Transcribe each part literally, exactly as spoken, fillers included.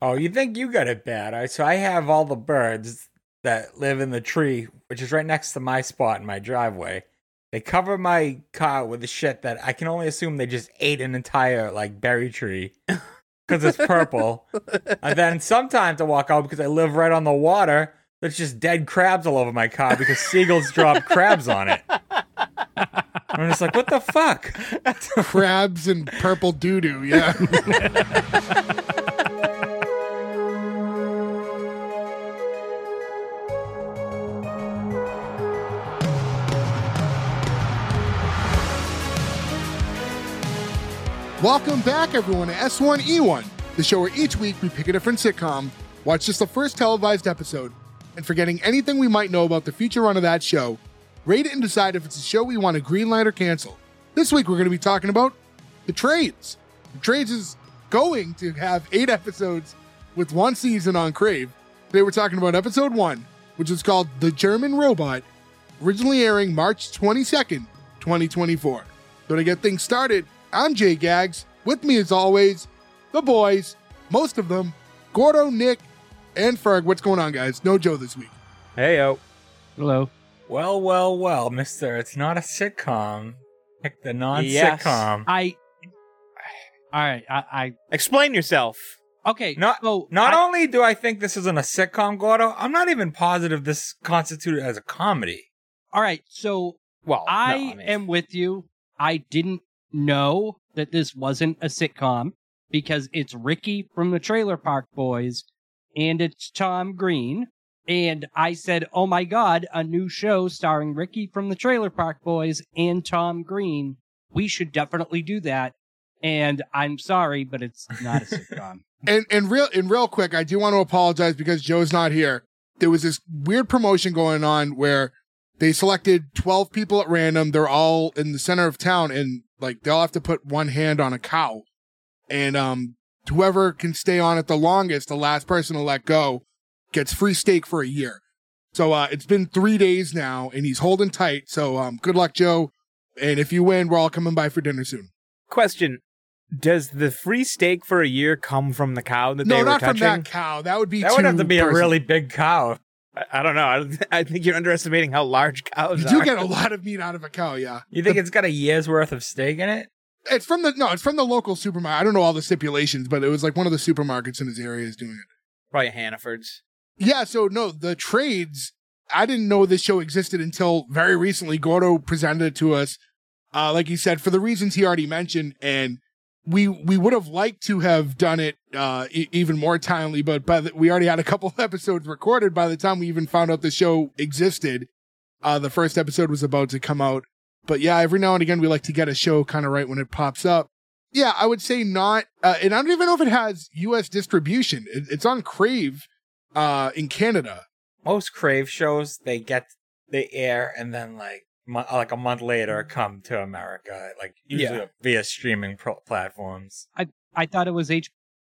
Oh, you think you got it bad? All right, so I have all the birds that live in the tree, which is right next to my spot in my driveway. They cover my car with the shit that I can only assume they just ate an entire like berry tree because it's purple. And then sometimes I walk out because I live right on the water. There's just dead crabs all over my car because seagulls drop crabs on it. I'm just like, what the fuck? Crabs and purple doo-doo, yeah. Welcome back, everyone, to S one E one, the show where each week we pick a different sitcom, watch just the first televised episode, and forgetting anything we might know about the future run of that show, rate it and decide if it's a show we want to greenlight or cancel. This week we're going to be talking about The Trades. The Trades is going to have eight episodes with one season on Crave. Today we're talking about episode one, which is called The German Robot, originally airing March twenty-second, twenty twenty-four. So to get things started, I'm Jay Gags. With me as always, the boys, most of them, Gordo, Nick, and Ferg. What's going on, guys? No Joe this week. Hey, yo. Hello. Well, well, well, mister, it's not a sitcom. Pick the non-sitcom. Yes. I. All right. I. I Explain yourself. okay. Not, so not I, only do I think this isn't a sitcom, Gordo, I'm not even positive this constituted as a comedy. all right. So Well, I, no, I mean, am with you. I didn't know that this wasn't a sitcom because it's Ricky from the Trailer Park Boys and it's Tom Green. And I said, oh my God, a new show starring Ricky from the Trailer Park Boys and Tom Green. We should definitely do that. And I'm sorry, but it's not a sitcom. And and real and real quick, I do want to apologize because Joe's not here. There was this weird promotion going on where they selected twelve people at random. They're all in the center of town, and like they'll have to put one hand on a cow. And um, whoever can stay on it the longest, the last person to let go, gets free steak for a year. So uh, it's been three days now, and he's holding tight. So um, good luck, Joe. And if you win, we're all coming by for dinner soon. question. Does the free steak for a year come from the cow that No, they were not touching? from that cow. That would be That too would have to be personal. a really big cow. I, I don't know. I, I think you're underestimating how large cows You are. do get a lot of meat out of a cow, yeah. You think it's got a year's worth of steak in it? It's from the no, it's from the local supermarket. I don't know all the stipulations, but it was like one of the supermarkets in his area is doing it. Probably Hannaford's. Yeah, so no, the Trades. I didn't know this show existed until very recently. Gordo presented it to us, uh, like he said, for the reasons he already mentioned, and we we would have liked to have done it uh, e- even more timely, but by the, we already had a couple episodes recorded by the time we even found out the show existed. Uh, the first episode was about to come out. But yeah, every now and again, we like to get a show kind of right when it pops up. Yeah, I would say not. Uh, and I don't even know if it has U S distribution. It, it's on Crave uh, in Canada. Most Crave shows, they get, they air, and then like mo- like a month later come to America, like usually Yeah. via streaming pro- platforms. I thought it was H-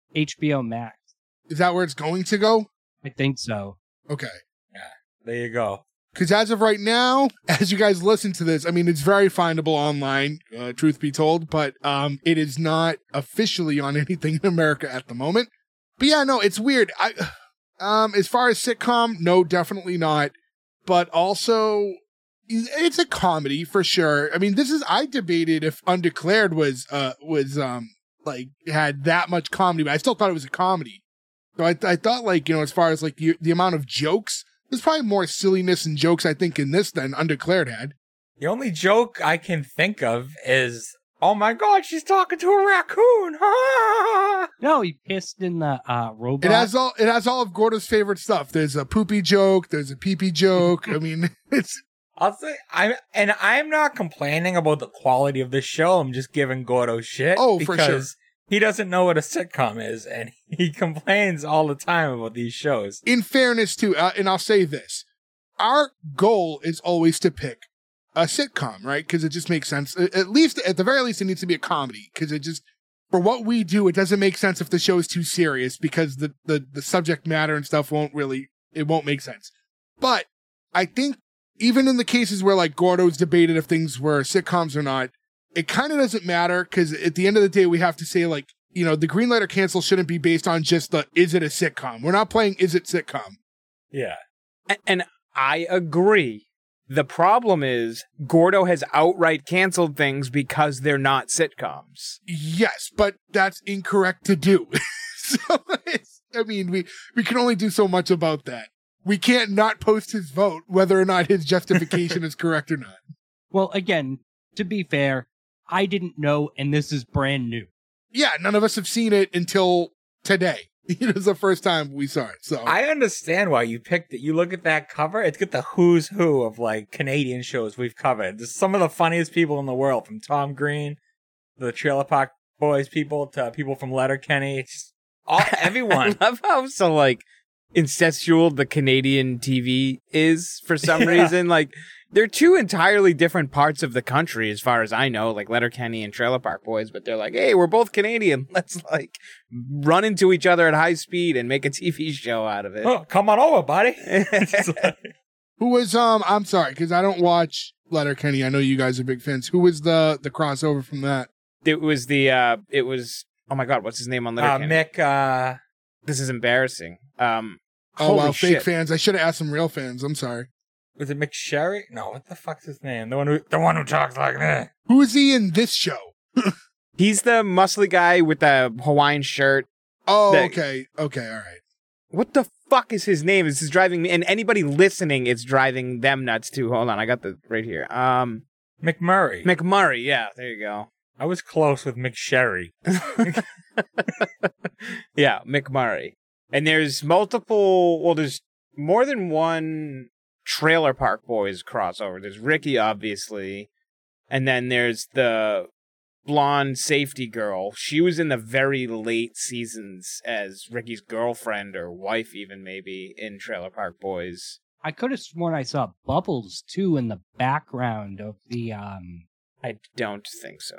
HBO Max. Is that where it's going to go? I think so. Okay. There you go. Because as of right now, as you guys listen to this, I mean, it's very findable online, uh, truth be told, but um, it is not officially on anything in America at the moment. But yeah, no, it's weird. I, um, as far as sitcom, no, definitely not. But also, it's a comedy for sure. I mean, this is, I debated if Undeclared was, uh, was, um, like, had that much comedy, but I still thought it was a comedy. So I, I thought, like, you know, as far as like the, the amount of jokes, there's probably more silliness and jokes, I think, in this than Undeclared had. The only joke I can think of is, oh my God, she's talking to a raccoon. Ah! No, he pissed in the uh, robot. It has all it has all of Gordo's favorite stuff. There's a poopy joke, there's a pee-pee joke. I mean, it's I'll say, I'm, and I'm not complaining about the quality of this show. I'm just giving Gordo shit. Oh, for sure. because he doesn't know what a sitcom is, and he complains all the time about these shows. in fairness too, uh, and I'll say this. Our goal is always to pick a sitcom, right? Because it just makes sense. At least, at the very least, it needs to be a comedy. Because it just, for what we do, it doesn't make sense if the show is too serious because the, the, the subject matter and stuff won't really, it won't make sense. But I think even in the cases where like Gordo's debated if things were sitcoms or not, it kind of doesn't matter because at the end of the day, we have to say like, you know, the green light or cancel shouldn't be based on just the, is it a sitcom? We're not playing, is it sitcom? Yeah. A- And I agree. The problem is Gordo has outright canceled things because they're not sitcoms. Yes, but that's incorrect to do. So, it's, I mean, we, we can only do so much about that. We can't not post his vote, whether or not his justification is correct or not. Well, again, to be fair, I didn't know, and this is brand new. Yeah, none of us have seen it until today. It was the first time we saw it. So I understand why you picked it. You look at that cover, it's got the who's who of like Canadian shows we've covered. There's some of the funniest people in the world, from Tom Green, the Trailer Park Boys people, to people from Letterkenny. It's just all, everyone. I love how so like incestual the Canadian T V is for some Yeah. reason. Like they're two entirely different parts of the country, as far as I know, like Letterkenny and Trailer Park Boys. But they're like, hey, we're both Canadian. Let's like run into each other at high speed and make a T V show out of it. Oh, come on over, buddy. It's like- who was um? I'm sorry, because I don't watch Letterkenny. I know you guys are big fans. Who was the the crossover from that? It was the uh, it was oh my god, what's his name on uh, Letterkenny? Mick, uh, This is embarrassing. Um, Oh holy wow, fake shit. fans. I should have asked some real fans. I'm sorry. was it Mick Sherry? No, what the fuck's his name? The one who, the one who talks like that. Who is he in this show? He's the muscly guy with the Hawaiian shirt. Oh, That- okay, okay, all right. What the fuck is his name? This is driving me, and anybody listening, it's driving them nuts too. Hold on, I got the right here. Um, McMurray. McMurray. Yeah, there you go. I was close with Mick Sherry. Yeah, McMurray. And there's multiple. Well, there's more than one Trailer Park Boys crossover. There's Ricky, obviously, and then there's the blonde safety girl. She was in the very late seasons as Ricky's girlfriend or wife, even maybe in Trailer Park Boys. I could have sworn I saw Bubbles too in the background of the um I don't think so.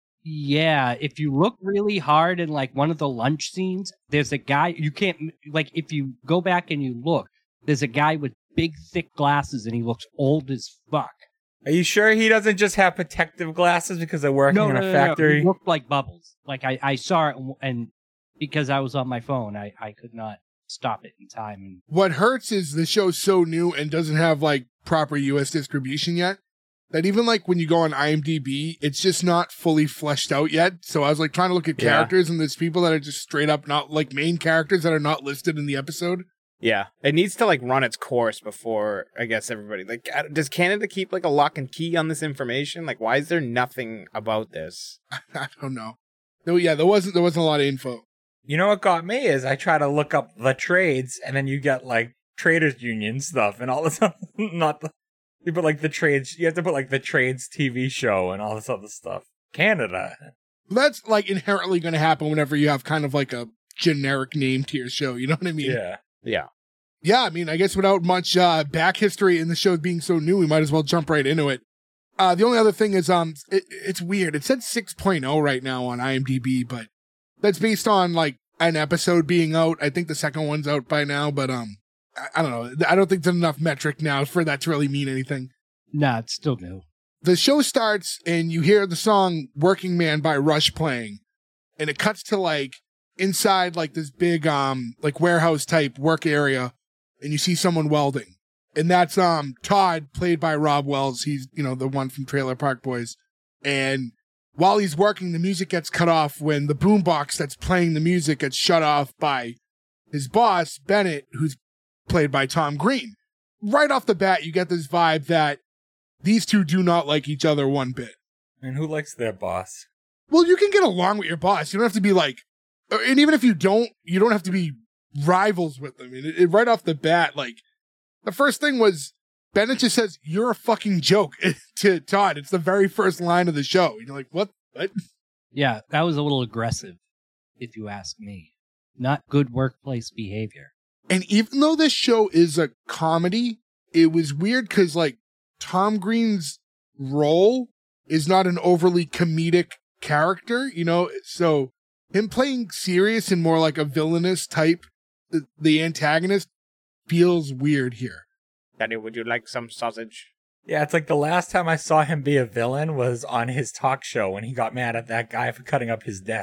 yeah, if you look really hard in like one of the lunch scenes, there's a guy you can't like if you go back and you look, there's a guy with big thick glasses and he looks old as fuck. Are you sure he doesn't just have protective glasses because they're working No, in no, a no, no, factory? he looked like Bubbles. Like I, I saw it and, and because I was on my phone, I, I could not stop it in time. And What hurts is the show's so new and doesn't have like proper U S distribution yet, that even like when you go on IMDb, it's just not fully fleshed out yet. So I was like trying to look at Yeah. characters, and there's people that are just straight up not like main characters that are not listed in the episode. Yeah, it needs to like run its course before I guess everybody like. uh, Does Canada keep like a lock and key on this information? Like, why is there nothing about this? I don't know. No, yeah, there wasn't there wasn't a lot of info. You know what got me is I try to look up the trades, and then you get like traders union stuff and all this stuff. Not the you put like the trades. You have to put like the trades T V show and all this other stuff. Canada. That's like inherently going to happen whenever you have kind of like a generic name to your show. You know what I mean? Yeah. Yeah, Yeah, I mean, I guess without much uh, back history in the show being so new, we might as well jump right into it. Uh, the only other thing is, um, it, it's weird. It said six point oh right now on IMDb, but that's based on like an episode being out. I think the second one's out by now, but um, I, I don't know. I don't think there's enough metric now for that to really mean anything. nah, it's still new. The show starts and you hear the song "Working Man" by Rush playing, and it cuts to like inside like this big um like warehouse type work area, and you see someone welding, and that's um Todd, played by Rob Wells. He's, you know, the one from Trailer Park Boys. And while he's working, the music gets cut off when the boombox that's playing the music gets shut off by his boss Bennett, who's played by Tom Green. Right off the bat, you get this vibe that these two do not like each other one bit. And who likes their boss? Well, you can get along with your boss. You don't have to be like, and even if you don't, you don't have to be rivals with them. And it, it, right off the bat, like, the first thing was Bennett just says, "You're a fucking joke" to Todd. It's the very first line of the show. You're like, what? What? Yeah, that was a little aggressive, if you ask me. Not good workplace behavior. And even though this show is a comedy, it was weird because, like, Tom Green's role is not an overly comedic character, you know? So him playing serious and more like a villainous type, the, the antagonist, feels weird here. Daddy, would you like some sausage? Yeah, it's like the last time I saw him be a villain was on his talk show when he got mad at that guy for cutting up his desk.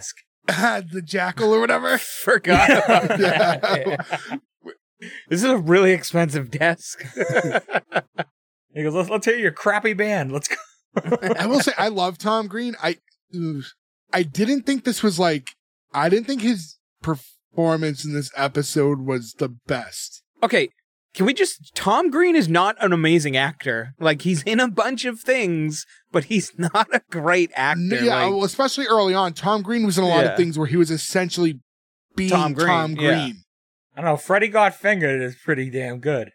the jackal or whatever. Forgot about Yeah. that. This is a really expensive desk. He goes, let's, let's hear your crappy band. Let's go. I will say, I love Tom Green. I, I didn't think this was like, I didn't think his performance in this episode was the best. Okay, can we just... Tom Green is not an amazing actor. Like, he's in a bunch of things, but he's not a great actor. Yeah, like, well, especially early on, Tom Green was in a lot Yeah. of things where he was essentially being Tom Tom Green, Green. yeah. I don't know. Freddy Got Fingered is pretty damn good.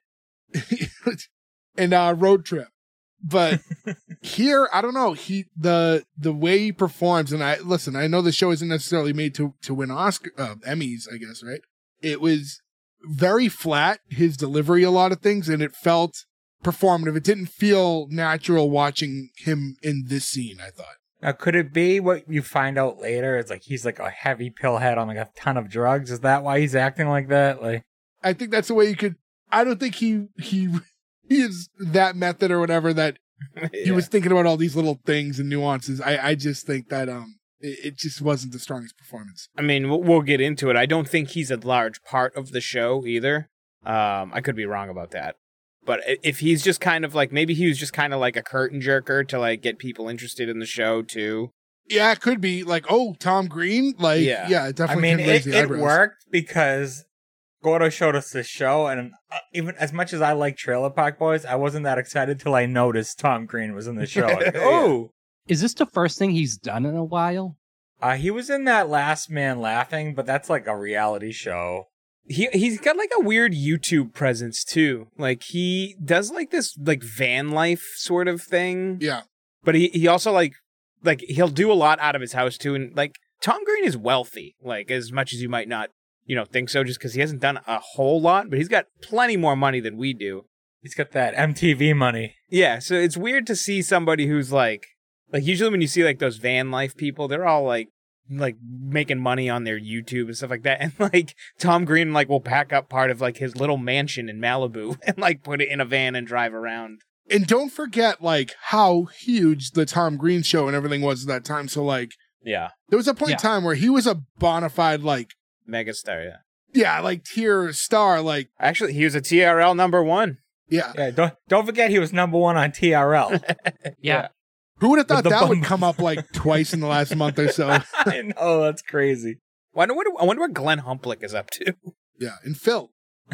and uh, Road Trip. But here, I don't know. He the the way he performs, and I listen. I know the show isn't necessarily made to to win Oscar uh, Emmys, I guess, right? It was very flat, his delivery, a lot of things, and it felt performative. It didn't feel natural watching him in this scene, I thought. Now, could it be what you find out later? It's like he's like a heavy pillhead on like a ton of drugs. Is that why he's acting like that? Like, I think that's the way you could. I don't think he he he is that method or whatever that he yeah. was thinking about all these little things and nuances. I I just think that um it, it just wasn't the strongest performance. I mean, we'll, we'll get into it. I don't think he's a large part of the show either. Um, I could be wrong about that. But if he's just kind of like, maybe he was just kind of like a curtain jerker to like get people interested in the show too. Yeah, it could be like, oh, Tom Green, like yeah, Yeah. yeah it I definitely. mean, can raise it, the it eyebrows. worked because Gordo showed us this show, and uh, even as much as I like Trailer Park Boys, I wasn't that excited till I noticed Tom Green was in the show. Like, oh, Is this the first thing he's done in a while? uh, he was in that Last Man Laughing, but that's like a reality show. He he's got like a weird YouTube presence too. Like he does like this like van life sort of thing. Yeah, But he, he also like like he'll do a lot out of his house too. And like Tom Green is wealthy, like as much as you might not, you know, think so just because he hasn't done a whole lot, but he's got plenty more money than we do. He's got that M T V money. Yeah, so it's weird to see somebody who's like like usually when you see like those van life people, they're all like like making money on their YouTube and stuff like that. And like Tom Green like will pack up part of like his little mansion in Malibu and like put it in a van and drive around. and don't forget like how huge the Tom Green show and everything was at that time. So like, Yeah. there was a point in Yeah. time where he was a bona fide like, Megastar, yeah. yeah, like tier star, like Actually, he was a T R L number one. yeah. Yeah, don't don't forget he was number one on T R L. Yeah. Who would have thought the that would bum- come up like twice in the last month or so? I know, that's crazy. Wonder what I wonder what Glenn Humplick is up to. Yeah, and Phil.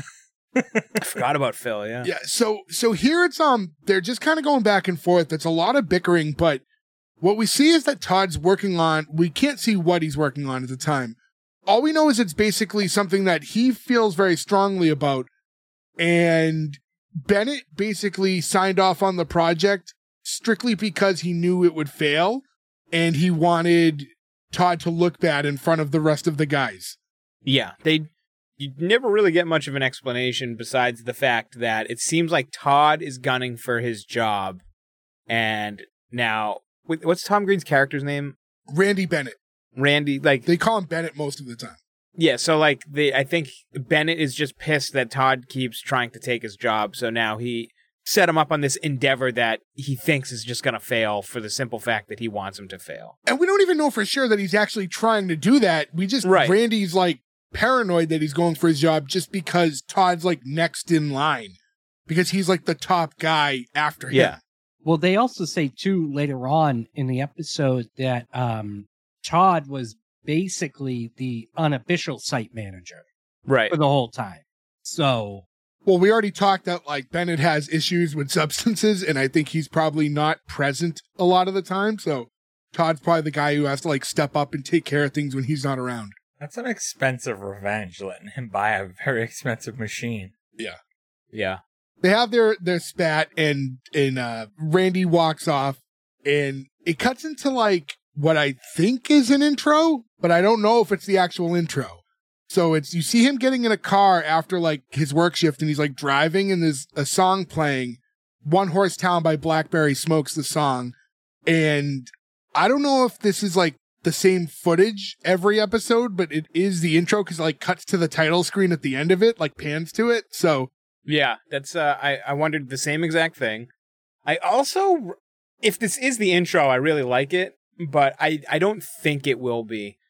I forgot about Phil, yeah. Yeah, so so here it's um they're just kind of going back and forth. It's a lot of bickering, but what we see is that Todd's working on, we can't see what he's working on at the time. All we know is it's basically something that he feels very strongly about, and Bennett basically signed off on the project strictly because he knew it would fail, and he wanted Todd to look bad in front of the rest of the guys. Yeah, they you never really get much of an explanation besides the fact that it seems like Todd is gunning for his job, and now wait, what's Tom Green's character's name? Randy Bennett. Randy, like They call him Bennett most of the time. yeah. So like they, I think Bennett is just pissed that Todd keeps trying to take his job. So now he set him up on this endeavor that he thinks is just gonna fail for the simple fact that he wants him to fail. And we don't even know for sure that he's actually trying to do that. We just, Right. Randy's like paranoid that he's going for his job just because Todd's like next in line because he's like the top guy after him. Yeah. Well, they also say too later on in the episode that um, Todd was basically the unofficial site manager Right. for the whole time. So Well, we already talked that like Bennett has issues with substances, and I think he's probably not present a lot of the time. So Todd's probably the guy who has to like step up and take care of things when he's not around. That's an expensive revenge, letting him buy a very expensive machine. Yeah. They have their their spat, and and uh, Randy walks off, and it cuts into like what I think is an intro, but I don't know if it's the actual intro. So it's you see him getting in a car after like his work shift, and he's like driving, and there's a song playing. One Horse Town by Blackberry Smokes the song, and I don't know if this is like the same footage every episode, but it is the intro because it like cuts to the title screen at the end of it, like pans to it. So Yeah, that's uh I, I wondered the same exact thing. I also if this is the intro, I really like it, but I, I don't think it will be.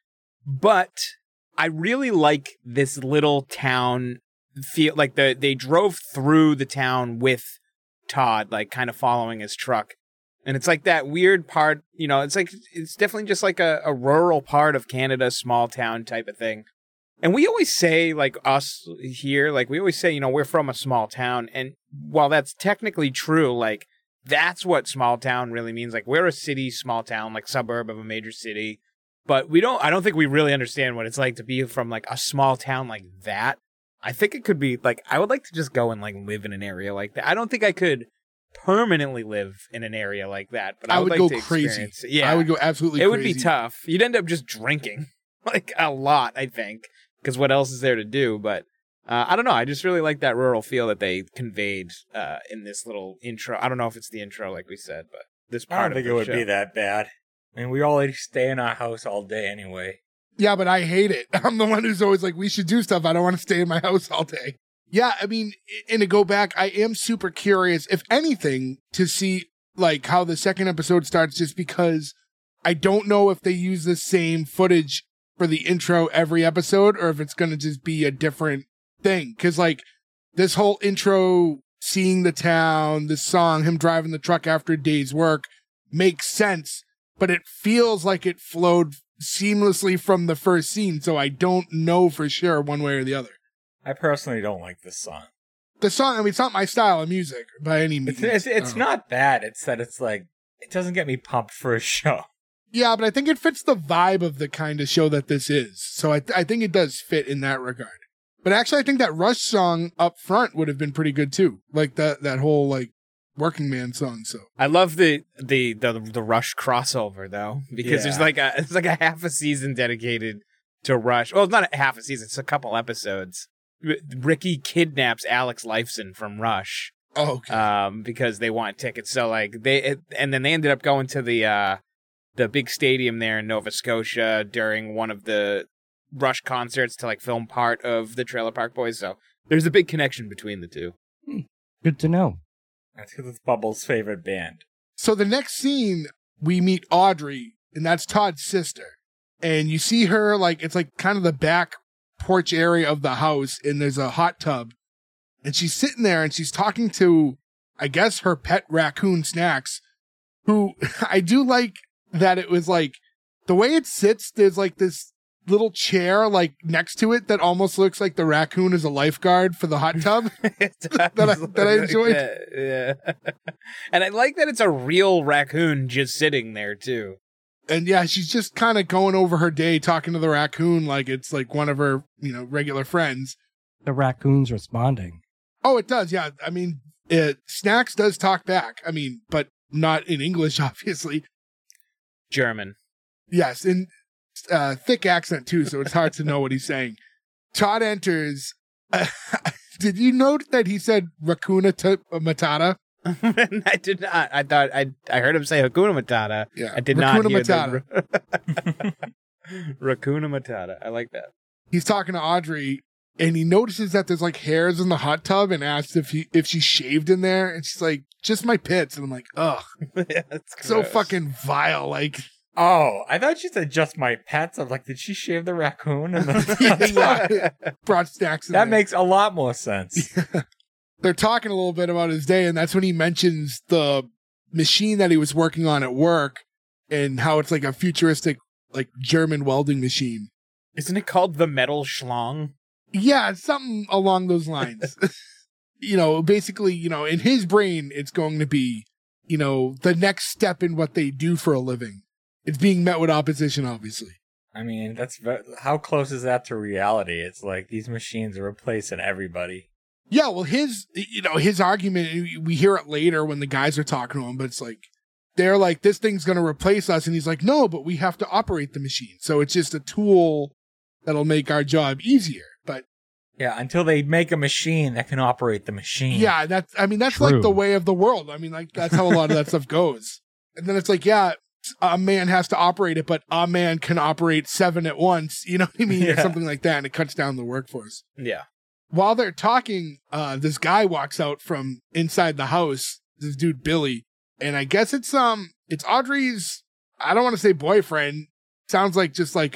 but I really like this little town feel. Like the they drove through the town with Todd, like kind of following his truck. And it's like that weird part, you know, it's like, it's definitely just like a, a rural part of Canada, small town type of thing. And we always say, like us here, like we always say, you know, we're from a small town. And while that's technically true, like that's what small town really means. Like we're a city, small town, like suburb of a major city. But we don't, I don't think we really understand what it's like to be from like a small town like that. I think it could be like, I would like to just go and like live in an area like that. I don't think I could permanently live in an area like that, but I, I would, would like go to crazy. experience it. Yeah, I would go absolutely it crazy. would be tough. You'd end up just drinking like a lot, I think, because what else is there to do? But uh, I don't know. I just really like that rural feel that they conveyed uh, in this little intro. I don't know if it's the intro, like we said, but this part I don't of think the it would show. be that bad. I mean, we already stay in our house all day anyway. Yeah, but I hate it. I'm the one who's always like, we should do stuff. I don't want to stay in my house all day. Yeah, I mean, and to go back, I am super curious, if anything, to see like how the second episode starts, just because I don't know if they use the same footage for the intro every episode or if it's going to just be a different thing. Because like this whole intro, seeing the town, this song, him driving the truck after a day's work makes sense, but it feels like it flowed seamlessly from the first scene. So I don't know for sure one way or the other. I personally don't like this song. The song, I mean, it's not my style of music by any means. It's, it's, it's Oh. not that. It's that it's like, it doesn't get me pumped for a show. Yeah, but I think it fits the vibe of the kind of show that this is. So I, th- I think it does fit in that regard. But actually, I think that Rush song up front would have been pretty good too. Like that, that whole like working man song. So I love the the the, the Rush crossover though, because Yeah. there's like a it's like a half a season dedicated to Rush. Well, it's not a half a season; it's a couple episodes. R- Ricky kidnaps Alex Lifeson from Rush, oh, okay. um, because they want tickets. So like they, it, and then they ended up going to the uh, the big stadium there in Nova Scotia during one of the Rush concerts to like film part of the Trailer Park Boys. So there's a big connection between the two. Good to know. That's because it's Bubbles' favorite band. So the next scene, we meet Audrey, and that's Todd's sister. And you see her, like, it's like kind of the back porch area of the house, and there's a hot tub. And she's sitting there, and she's talking to, I guess, her pet raccoon, Snacks, who I do like that it was like, the way it sits, there's like this little chair, like, next to it that almost looks like the raccoon is a lifeguard for the hot tub. that, I- that I enjoyed. Yeah. And I like that it's a real raccoon just sitting there, too. And yeah, she's just kind of going over her day, talking to the raccoon like it's like one of her, you know, regular friends. The raccoon's responding. Oh, it does. Yeah. I mean, it, Snacks does talk back. I mean, but not in English, obviously. German. Yes. In uh, thick accent, too. So it's hard to know what he's saying. Todd enters. Uh, did you note that he said Raccoona t- Matata? I did not. I thought I I heard him say Hakuna Matata. Yeah. I did Raccoona not hear Matata. the Raccoona Matata. I like that. He's talking to Audrey, and he notices that there's like hairs in the hot tub, and asks if he if she shaved in there, and she's like, "Just my pits." And I'm like, "Ugh, Yeah, that's so gross. fucking vile." Like, Oh, I thought she said just my pets. I'm like, did she shave the raccoon? And yeah, yeah. Brought Snacks in That there. makes a lot more sense. They're talking a little bit about his day, and that's when he mentions the machine that he was working on at work and how it's like a futuristic, like German welding machine. Isn't it called the Metal Schlong? Yeah, it's something along those lines. You know, basically, you know, in his brain, it's going to be, you know, the next step in what they do for a living. It's being met with opposition, obviously. I mean, that's ve- how close is that to reality? It's like these machines are replacing everybody. Yeah, well, his, you know, his argument, we hear it later when the guys are talking to him, but it's like, they're like, this thing's going to replace us. And he's like, no, but we have to operate the machine. So it's just a tool that'll make our job easier. But Yeah, until they make a machine that can operate the machine. yeah, that's, I mean, that's True. like the way of the world. I mean, like, that's how a lot of that stuff goes. And then it's like, yeah, a man has to operate it, but a man can operate seven at once. You know what I mean? Or Yeah. something like that. And it cuts down the workforce. Yeah. While they're talking, uh, this guy walks out from inside the house, this dude, Billy. And I guess it's, um, it's Audrey's, I don't want to say boyfriend. Sounds like just like a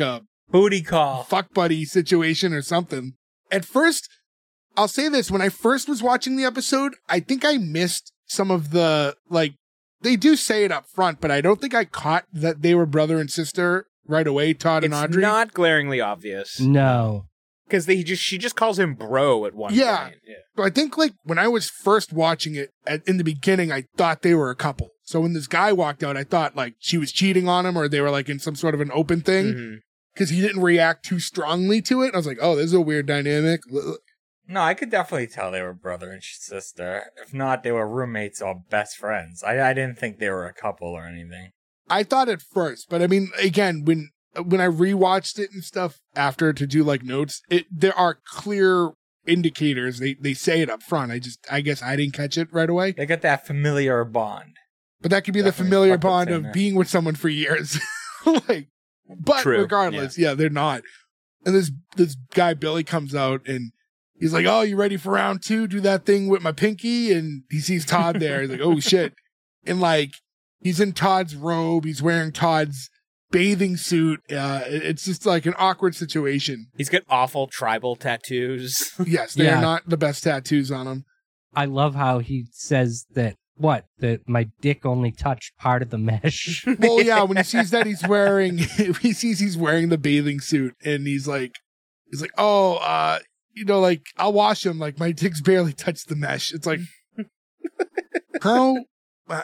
Booty call. fuck buddy situation or something. At first, I'll say this, when I first was watching the episode, I think I missed some of the, like, they do say it up front, but I don't think I caught that they were brother and sister right away, Todd and It's Audrey. not glaringly obvious. No. Because they just she just calls him bro at one Yeah. point. Yeah. So I think, like, when I was first watching it at, in the beginning, I thought they were a couple. So when this guy walked out, I thought, like, she was cheating on him or they were, like, in some sort of an open thing Mhm. because he didn't react too strongly to it. I was like, oh, this is a weird dynamic. No, I could definitely tell they were brother and sister. If not, they were roommates or best friends. I, I didn't think they were a couple or anything. I thought at first, but I mean, again, when when I rewatched it and stuff after to do like notes, it there are clear indicators. They they say it up front. I just I guess I didn't catch it right away. They got that familiar bond. But that could be the Definitely familiar fucking bond saying of that. being with someone for years. Like, but True, regardless, yeah. they're not. And this this guy Billy comes out and he's like, "Oh, you ready for round two? Do that thing with my pinky." And he sees Todd there. He's like, "Oh shit!" And like, he's in Todd's robe. He's wearing Todd's bathing suit. Uh, it- it's just like an awkward situation. He's got awful tribal tattoos. Yes, they Yeah. are not the best tattoos on him. I love how he says that, what? That my dick only touched part of the mesh. Well, yeah, when he sees that he's wearing, he sees he's wearing the bathing suit, and he's like, he's like, "Oh, uh, you know, like I'll wash him. Like my dick's barely touched the mesh." It's like, how? uh,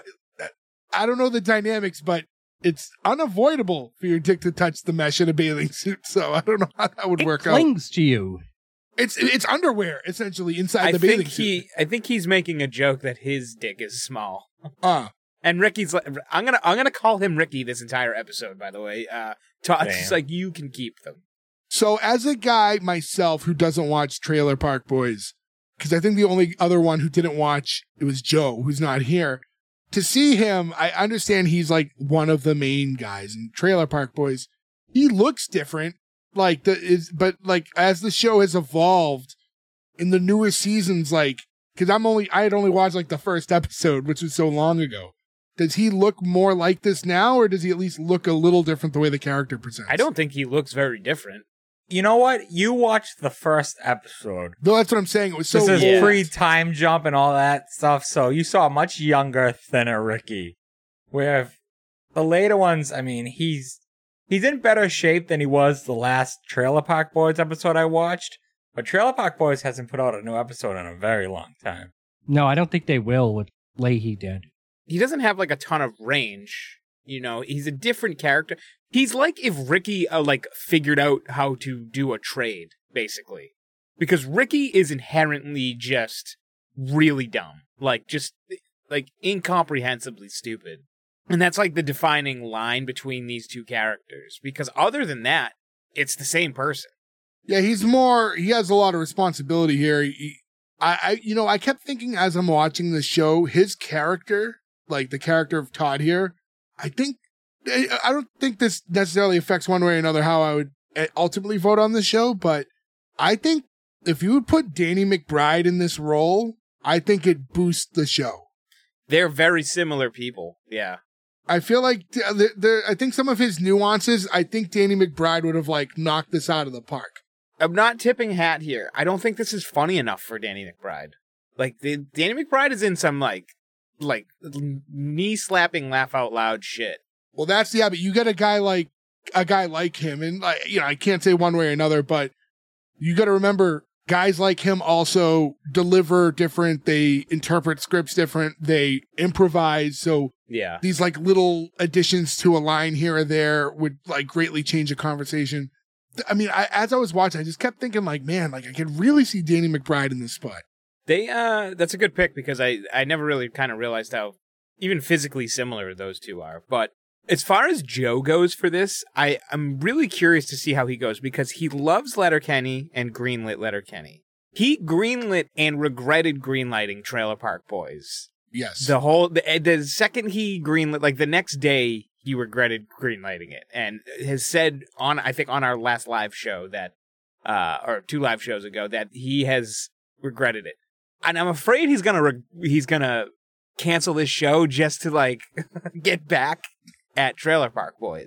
I don't know the dynamics, but it's unavoidable for your dick to touch the mesh in a bathing suit. So I don't know how that would It work out. clings to you. It's it's underwear essentially inside I the bathing think suit. he I think he's making a joke that his dick is small. Uh, And Ricky's like, I'm gonna I'm gonna call him Ricky this entire episode. By the way, uh, Todd's Damn. just like, you can keep them. So as a guy myself who doesn't watch Trailer Park Boys, because I think the only other one who didn't watch, it was Joe, who's not here. To see him, I understand he's like one of the main guys in Trailer Park Boys. He looks different, like the is, but like as the show has evolved in the newer seasons, like because I'm only I had only watched like the first episode, which was so long ago. Does he look more like this now, or does he at least look a little different the way the character presents? I don't think he looks very different. You know what? You watched the first episode. No, that's what I'm saying. It was so This is Yeah. pre-time jump and all that stuff, so you saw a much younger, thinner Ricky. Where the later ones, I mean, he's he's in better shape than he was the last Trailer Park Boys episode I watched. But Trailer Park Boys hasn't put out a new episode in a very long time. No, I don't think they will. What Leahy did. He doesn't have like a ton of range. You know, he's a different character. He's like if Ricky uh, like figured out how to do a trade, basically. Because Ricky is inherently just really dumb. Like just like incomprehensibly stupid. And that's like the defining line between these two characters. Because other than that, it's the same person. Yeah, he's more. He has a lot of responsibility here. He, I, I, you know, I kept thinking as I'm watching the show, his character, like the character of Todd here, I think, I I don't think this necessarily affects one way or another how I would ultimately vote on the show, but I think if you would put Danny McBride in this role, I think it boosts the show. They're very similar people. Yeah. I feel like there, there, I think some of his nuances, I think Danny McBride would have like knocked this out of the park. I'm not tipping hat here. I don't think this is funny enough for Danny McBride. Like, the, Danny McBride is in some, like, like, knee-slapping, laugh-out-loud shit. Well, that's, yeah, but you get a guy like, a guy like him, and, like, you know, I can't say one way or another, but you got to remember, guys like him also deliver different, they interpret scripts different, they improvise, so Yeah. these, like, little additions to a line here or there would, like, greatly change a conversation. I mean, I, as I was watching, I just kept thinking, like, man, like, I could really see Danny McBride in this spot. They, uh, that's a good pick because I, I never really kind of realized how even physically similar those two are. But as far as Joe goes for this, I, I'm really curious to see how he goes because he loves Letterkenny and greenlit Letterkenny. He greenlit and regretted greenlighting Trailer Park Boys. Yes. The whole, the, the second he greenlit, like the next day, he regretted greenlighting it and has said on, I think on our last live show that, uh, or two live shows ago that he has regretted it. And I'm afraid he's gonna re- he's gonna cancel this show just to like get back at Trailer Park Boys.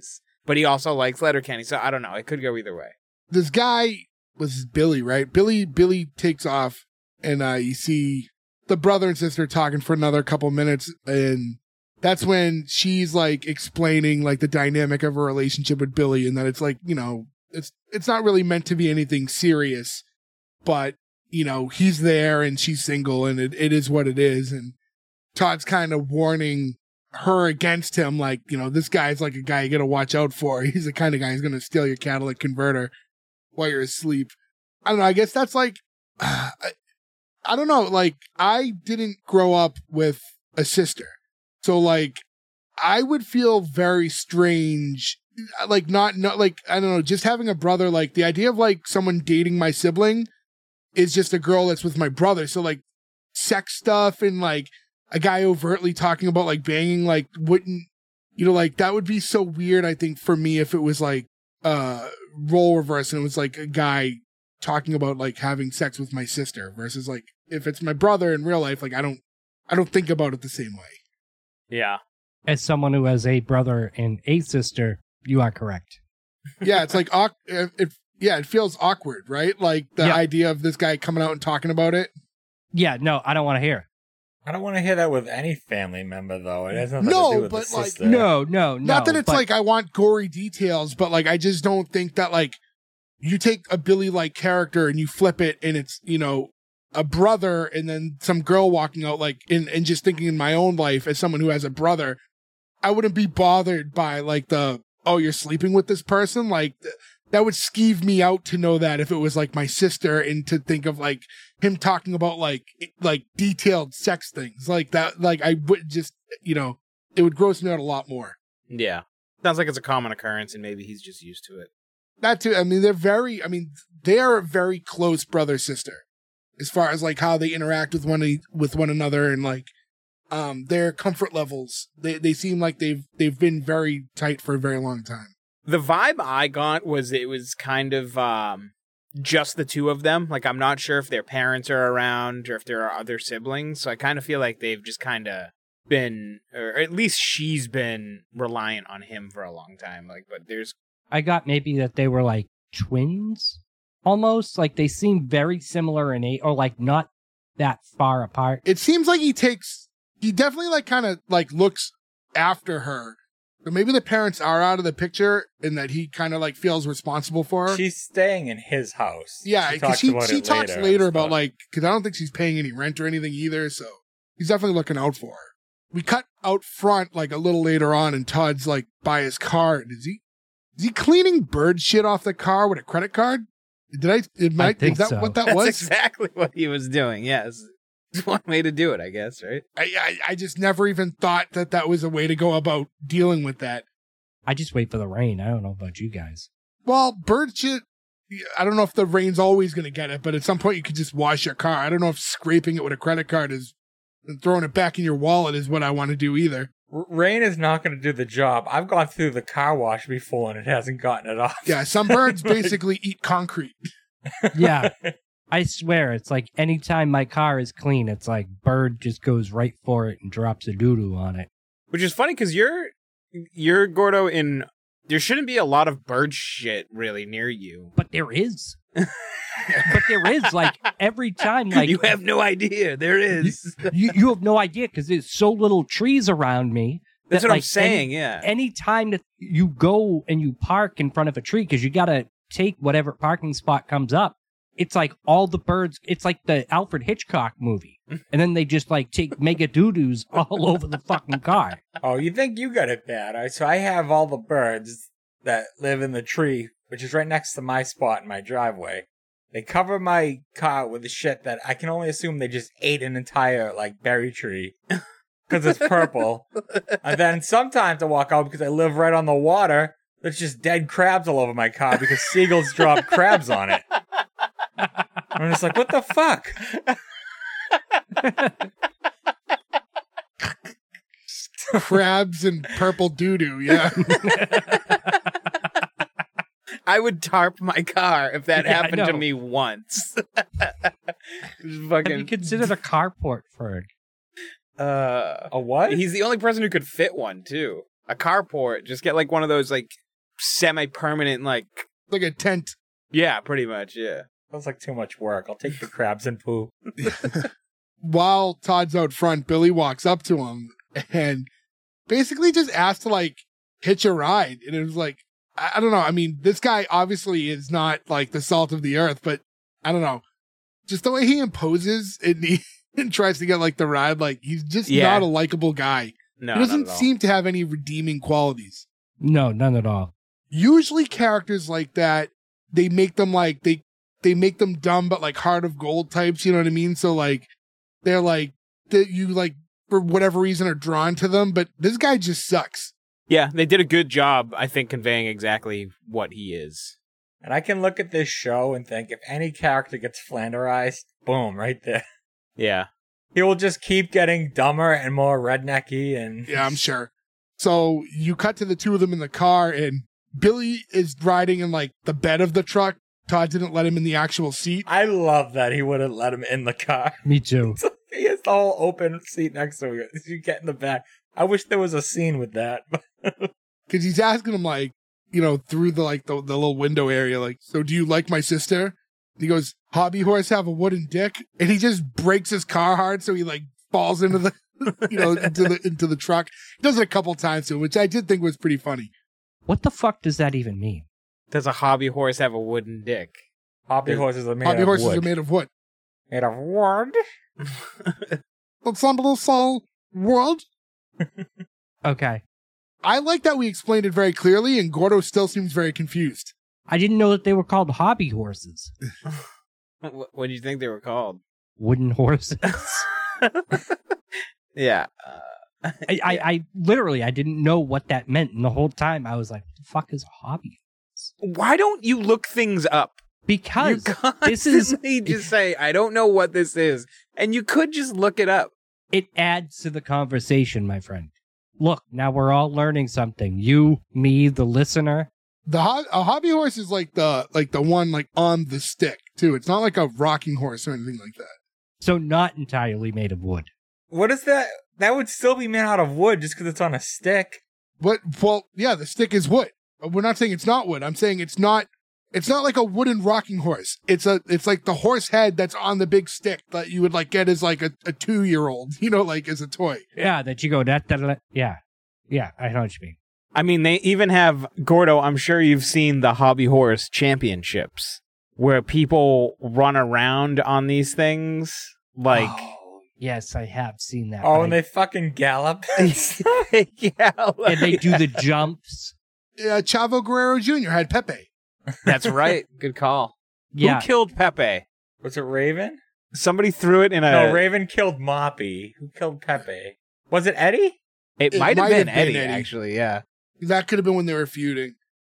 but he also likes Letterkenny. So I don't know. It could go either way. This guy was Billy, right? Billy Billy takes off, and uh, you see the brother and sister talking for another couple minutes, and that's when she's like explaining like the dynamic of her relationship with Billy, and that it's like, you know, it's it's not really meant to be anything serious, but you know, he's there and she's single, and it, it is what it is. And Todd's kind of warning her against him, like, you know, this guy's like a guy you gotta watch out for. He's the kind of guy who's gonna steal your catalytic converter while you're asleep. I don't know. I guess that's like, uh, I, I don't know. Like, I didn't grow up with a sister. So, like, I would feel very strange, like, not, not, like, I don't know, just having a brother, like, the idea of, like, someone dating my sibling is just a girl that's with my brother. So, like, sex stuff and, like, a guy overtly talking about, like, banging, like, wouldn't, you know, like, that would be so weird, I think, for me if it was, like, uh, role reverse and it was, like, a guy talking about, like, having sex with my sister versus, like, if it's my brother in real life, like, I don't, I don't think about it the same way. Yeah. As someone who has a brother and a sister, you are correct. Yeah, it's like, it, it, yeah, it feels awkward, right? Like, the Yeah. idea of this guy coming out and talking about it. Yeah, no, I don't want to hear it. I don't want to hear that with any family member, though. It has nothing No, to do with but, the like, sister. No, no, no. Not that it's but- like I want gory details, but like I just don't think that like you take a Billy-like character and you flip it and it's, you know, a brother and then some girl walking out, like, and, and just thinking in my own life as someone who has a brother, I wouldn't be bothered by like the, oh, you're sleeping with this person. Like th- that would skeeve me out to know that if it was like my sister and to think of like him talking about like, like detailed sex things like that. Like I would just, you know, it would gross me out a lot more. Yeah. Sounds like it's a common occurrence and maybe he's just used to it. That too. I mean, they're very, I mean, they are a very close brother sister as far as like how they interact with one, with one another and like, um, their comfort levels. They, they seem like they've, they've been very tight for a very long time. The vibe I got was it was kind of um, just the two of them. Like, I'm not sure if their parents are around or if there are other siblings. So I kind of feel like they've just kind of been, or at least she's been reliant on him for a long time. Like, but there's, I got maybe that they were like twins, almost. Like they seem very similar in age, or like not that far apart. It seems like he takes, he definitely like kind of like looks after her. But maybe the parents are out of the picture and that he kind of like feels responsible for her. She's staying in his house. Yeah, She because talks she, about she it talks later later and about stuff. like, because I don't think she's paying any rent or anything either, so he's definitely looking out for her. We cut out front like a little later on, and Todd's like by his car. Is he is he cleaning bird shit off the car with a credit card? Did I? It might, think is that so. what that that's was? exactly what he was doing. Yes. It's one way to do it, I guess, right? I, I I just never even thought that that was a way to go about dealing with that. I just wait for the rain. I don't know about you guys. Well, bird shit. I don't know if the rain's always going to get it, but at some point you could just wash your car. I don't know if scraping it with a credit card is and throwing it back in your wallet is what I want to do either. R- Rain is not going to do the job. I've gone through the car wash before and it hasn't gotten it off. Yeah, some birds basically eat concrete. Yeah, I swear, it's like anytime my car is clean, it's like bird just goes right for it and drops a doo-doo on it. Which is funny because you're, you're Gordo in, there shouldn't be a lot of bird shit really near you. But there is. But there is, like, every time, like... you have no idea. There is. you, you have no idea because there's so little trees around me. That's that, what I'm like, saying, any, yeah. Any time that you go and you park in front of a tree, because you got to take whatever parking spot comes up, it's like all the birds, it's like the Alfred Hitchcock movie. And then they just like take mega doo-doos all over the fucking car. Oh, you think you got it bad. All right, so I have all the birds that live in the tree, which is right next to my spot in my driveway. They cover my car with the shit that I can only assume they just ate an entire, like, berry tree. Because it's purple. And then sometimes I walk out because I live right on the water. There's just dead crabs all over my car because seagulls drop crabs on it. I'm just like, what the fuck? Crabs and purple doo-doo, yeah. I would tarp my car if that Yeah, I happened to know. me once. Just Have you fucking, considered a carport for it? uh, A what? he's the only person who could fit one too. A carport. Just get like one of those like semi-permanent, like, Like a tent. yeah, pretty much, yeah. Sounds like too much work. I'll take the crabs and poo. While Todd's out front, Billy walks up to him and basically just asks to like hitch a ride. And it was like, I, I don't know. I mean, this guy obviously is not like the salt of the earth, but I don't know. Just the way he imposes and he and tries to get like the ride, like he's just Yeah. not a likable guy. No, He not doesn't at all. seem to have any redeeming qualities. No, none at all. Usually characters like that, they make them like they they make them dumb but like heart of gold types, you know what I mean? So like they're like that you like for whatever reason are drawn to them, but this guy just sucks. Yeah, they did a good job, I think, conveying exactly what he is. And I can look at this show and think if any character gets flanderized, boom, right there. Yeah. He will just keep getting dumber and more rednecky and Yeah, I'm sure. So you cut to the two of them in the car and Billy is riding in like the bed of the truck. Todd didn't let him in the actual seat. I love that he wouldn't let him in the car. Me too. He has the whole open seat next to him. You get in the back. I wish there was a scene with that. Because he's asking him like, you know, through the like the, the little window area, like, so do you like my sister? And he goes, hobby horse have a wooden dick? And he just breaks his car hard so he like falls into the you know, into the into the truck. He does it a couple times too, which I did think was pretty funny. What the fuck does that even mean? Does a hobby horse have a wooden dick? Hobby horses are made Hobby of horses wood. are made of wood. made of wood. That's some little soul world. Okay. I like that we explained it very clearly, and Gordo still seems very confused. I didn't know that they were called hobby horses. What, what do you think they were called? Wooden horses. Yeah. Uh, I, I, I literally, I didn't know what that meant. And the whole time I was like, what the fuck is a hobby? Why don't you look things up? Because You this is, constantly just say, I don't know what this is. And you could just look it up. it adds to the conversation, my friend. Look, now we're all learning something. You, me, the listener. The ho- a hobby horse is like the like the one like on the stick too. It's not like a rocking horse or anything like that. So not entirely made of wood. What is that? That would still be made out of wood just because it's on a stick. But well, yeah, the stick is wood. We're not saying it's not wood. I'm saying it's not. It's not like a wooden rocking horse. It's a. It's like the horse head that's on the big stick that you would like get as like a, a two year old. You know, like as a toy. Yeah, that you go, that, that, that. Yeah. Yeah, I know what you mean. I mean, they even have, Gordo, I'm sure you've seen the Hobby Horse Championships, where people run around on these things. Like, Oh, yes, I have seen that. Oh, but and I- they fucking gallop. yeah, like- and they do the jumps. Uh, Chavo Guerrero Junior had Pepe. That's right. Good call. Yeah. Who killed Pepe? Was it Raven? Somebody threw it in a. No, Raven killed Moppy. Who killed Pepe? Was it Eddie? It, It might have might been, have been Eddie, Eddie. actually. Yeah. That could have been when they were feuding.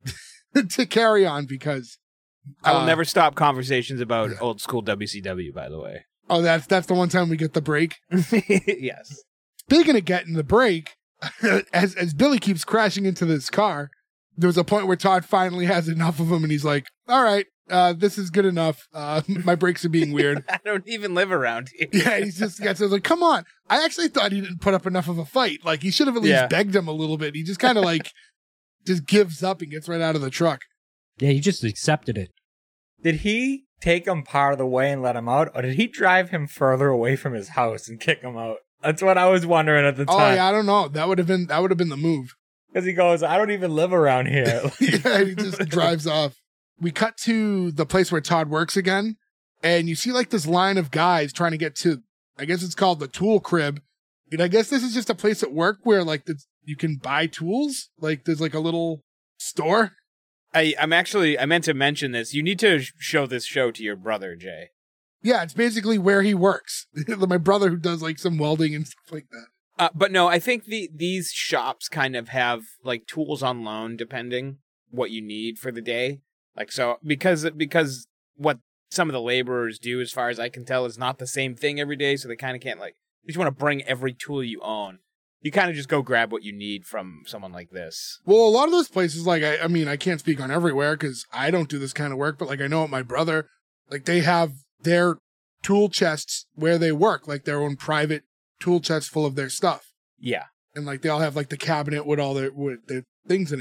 To carry on because. I will uh, never stop conversations about old school W C W. By the way. Oh, that's that's the one time we get the break. Yes. Speaking of getting the break, as as Billy keeps crashing into this car, there was a point where Todd finally has enough of him, and he's like, "All right, uh, this is good enough. Uh, my brakes are being weird." I don't even live around here. Yeah, he's just gets like, "Come on!" I actually thought he didn't put up enough of a fight. Like he should have at least Yeah. begged him a little bit. He just kind of like just gives up and gets right out of the truck. Yeah, you just accepted it. Did he take him part of the way and let him out, or did he drive him further away from his house and kick him out? That's what I was wondering at the Oh time. yeah, I don't know. That would have been that would have been the move. Because he goes, I don't even live around here. Yeah, he just drives off. We cut to the place where Todd works again, and you see like this line of guys trying to get to, I guess it's called the tool crib. And I guess this is just a place at work where like the, you can buy tools. Like there's like a little store. I, I'm actually, I meant to mention this. You need to sh- show this show to your brother, Jay. Yeah, it's basically where he works. My brother who does like some welding and stuff like that. Uh, but no, I think the these shops kind of have like tools on loan, depending what you need for the day. Like so, because because what some of the laborers do, as far as I can tell, is not the same thing every day. So they kind of can't like. You just want to bring every tool you own. You kind of just go grab what you need from someone like this. Well, a lot of those places, like, I, I mean, I can't speak on everywhere because I don't do this kind of work, but like, I know at my brother, like, they have their tool chests where they work, like their own private tool chest full of their stuff. Yeah. And like, they all have like the cabinet with all their, with their things in it.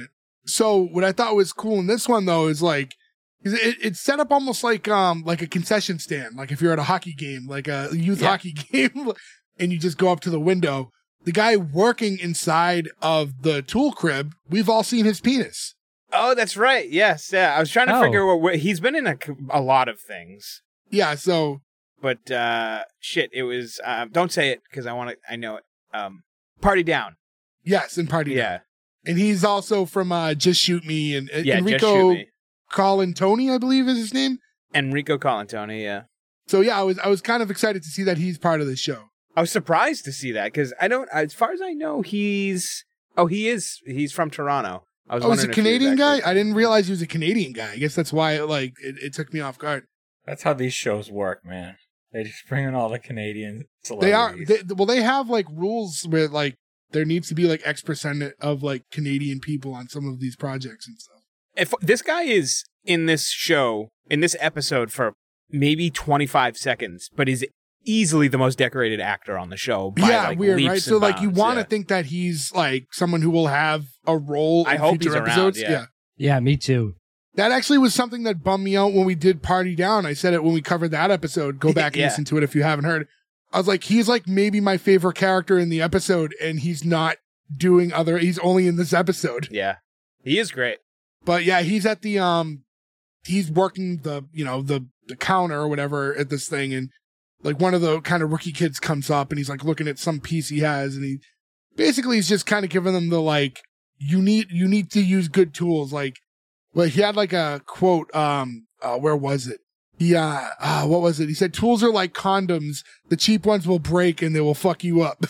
So what I thought was cool in this one though is like it, it's set up almost like um like a concession stand, like if you're at a hockey game, like a youth Yeah. hockey game, and you just go up to the window. The guy working inside of the tool crib, we've all seen his penis. Oh, that's right. Yes, yeah. I was trying to Oh. figure out what he's been in a, a lot of things, Yeah, so but uh, shit, it was. Uh, don't say it because I want to. I know it. Um, Party Down. yes, in Party Down. Yeah, And he's also from uh, Just Shoot Me and uh, yeah. Just shoot Enrico me. Colantoni, I believe is his name. Enrico Colantoni. Yeah. So yeah, I was I was kind of excited to see that he's part of the show. I was surprised to see that because I don't. As far as I know, he's. Oh, he is. He's from Toronto. I was Oh, he's a wondering if he was Canadian guy? actually- I didn't realize he was a Canadian guy. I guess that's why it, like it, it took me off guard. That's how these shows work, man. They just bring in all the Canadian They are celebrities. they, well they have like rules where like there needs to be like X percent of like Canadian people on some of these projects and stuff. If this guy is in this show in this episode for maybe twenty-five seconds, but is easily the most decorated actor on the show. By, yeah, like, weird, leaps right? and So like you bounds, want to yeah. think that he's like someone who will have a role I in hope future he's around, episodes. yeah. Yeah, me too. That actually was something that bummed me out when we did Party Down. I said it when we covered that episode. Go back and Yeah. listen to it if you haven't heard. I was like, he's like maybe my favorite character in the episode, and he's not doing other. He's only in this episode. Yeah, he is great. But yeah, he's at the um, he's working the you know the the counter or whatever at this thing, and like one of the kind of rookie kids comes up, and he's like looking at some piece he has, and he basically he's just kind of giving them the like you need you need to use good tools. Like, well, he had like a quote. Um, uh, where was it? He uh, uh, what was it? He said, "Tools are like condoms. The cheap ones will break and they will fuck you up."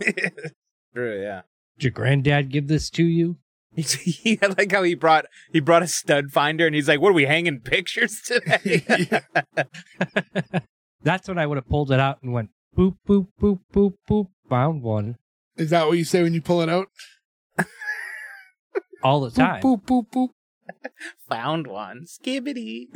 True, yeah. Did your granddad give this to you? He's, he, I like how he brought he brought a stud finder, and he's like, "What are we hanging pictures today?" Yeah. That's when I would have pulled it out and went boop, boop, boop, boop, boop, found one Is that what you say when you pull it out? all the time. Boop boop boop boop. Found one, skibbity.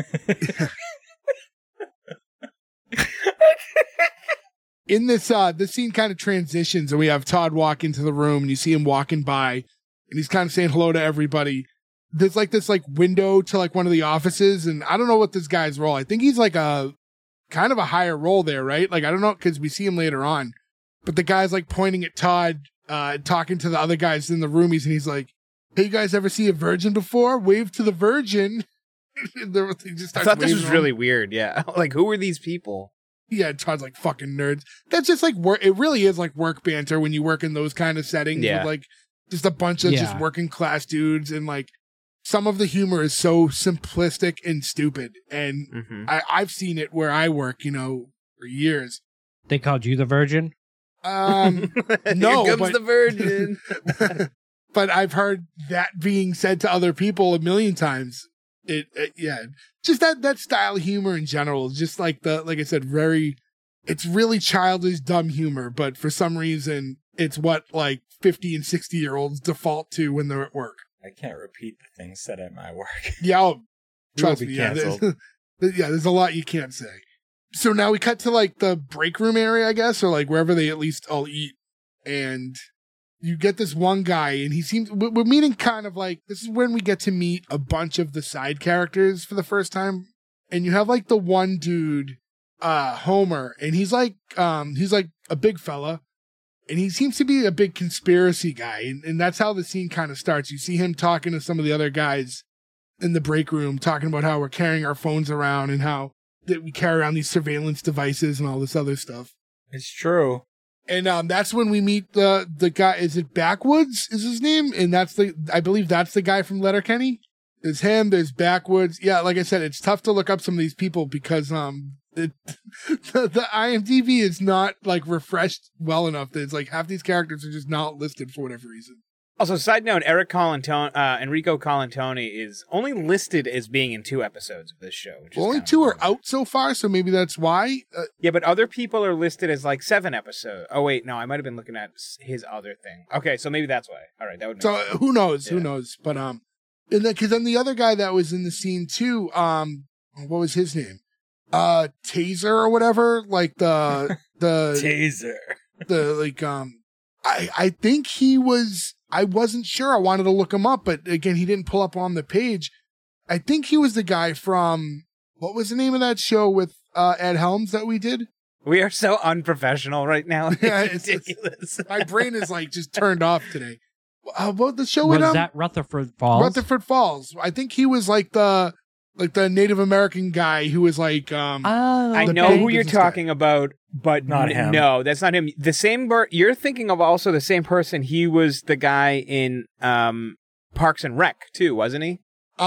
In this uh this scene kind of transitions, and we have Todd walk into the room, and you see him walking by, and he's kind of saying hello to everybody. There's like this like window to like one of the offices, and I don't know what this guy's role. I think he's like a kind of a higher role there, right? Like I don't know, because we see him later on, but the guy's like pointing at Todd, uh talking to the other guys in the roomies, and he's like, "Hey, you guys ever see a virgin before? Wave to the virgin." The- he just I starts thought this waving was around. really weird. Yeah, like who are these people? Yeah, Todd's like fucking nerds. That's just like work. It really is like work banter when you work in those kind of settings Yeah. with like just a bunch of just Yeah. working class dudes, and like some of the humor is so simplistic and stupid. And Mm-hmm. I, I've seen it where I work, you know, for years. They called you the virgin? Um, no, Here comes but- the virgin. but I've heard that being said to other people a million times. It, it yeah, just that that style of humor in general is just like the like I said, very. It's really childish, dumb humor, but for some reason, it's what like fifty and sixty year olds default to when they're at work. I can't repeat the things said at my work. Yeah, oh, You trust will be me. Yeah, there's, canceled. yeah, there's a lot you can't say. So now we cut to like the break room area, I guess, or like wherever they at least all eat, and you get this one guy, and he seems we- we're meeting kind of like this is when we get to meet a bunch of the side characters for the first time, and you have like the one dude, uh, Homer, and he's like um he's like a big fella, and he seems to be a big conspiracy guy, and, and that's how the scene kind of starts. You see him talking to some of the other guys in the break room, talking about how we're carrying our phones around and how that we carry around these surveillance devices and all this other stuff. It's true. And um, that's when we meet the the guy. Is it Backwoods? Is his name? And that's the I believe that's the guy from Letterkenny. There's him. There's Backwoods. Yeah, like I said, it's tough to look up some of these people because um it, the, the IMDb is not like refreshed well enough. That it's like half these characters are just not listed for whatever reason. Also, side note: Eric Colantoni, uh, Enrico Colantoni is only listed as being in two episodes of this show. Which is Well, only kind of two are weird. out so far, so maybe that's why. Uh, Yeah, but other people are listed as like seven episodes. Oh wait, no, I might have been looking at s- his other thing. Okay, so maybe that's why. All right, that would. Make So sense. who knows? Who Yeah. knows? But um, and then because then the other guy that was in the scene too, um, what was his name? Uh, Taser or whatever. Like the the Taser. the like um, I I think he was I wasn't sure. I wanted to look him up, but again, he didn't pull up on the page. I think he was the guy from, what was the name of that show with uh, Ed Helms that we did? We are so unprofessional right now. Yeah, It's it's- ridiculous. My brain is like just turned off today. Uh, what the show Was with him? that Rutherford Falls? Rutherford Falls. I think he was like the like the Native American guy who was like um Oh, I the know big who you're business guy. talking about, but Not n- him. No, that's not him. The same. Ber- you're thinking of also the same person. He was the guy in um, Parks and Rec too, wasn't he?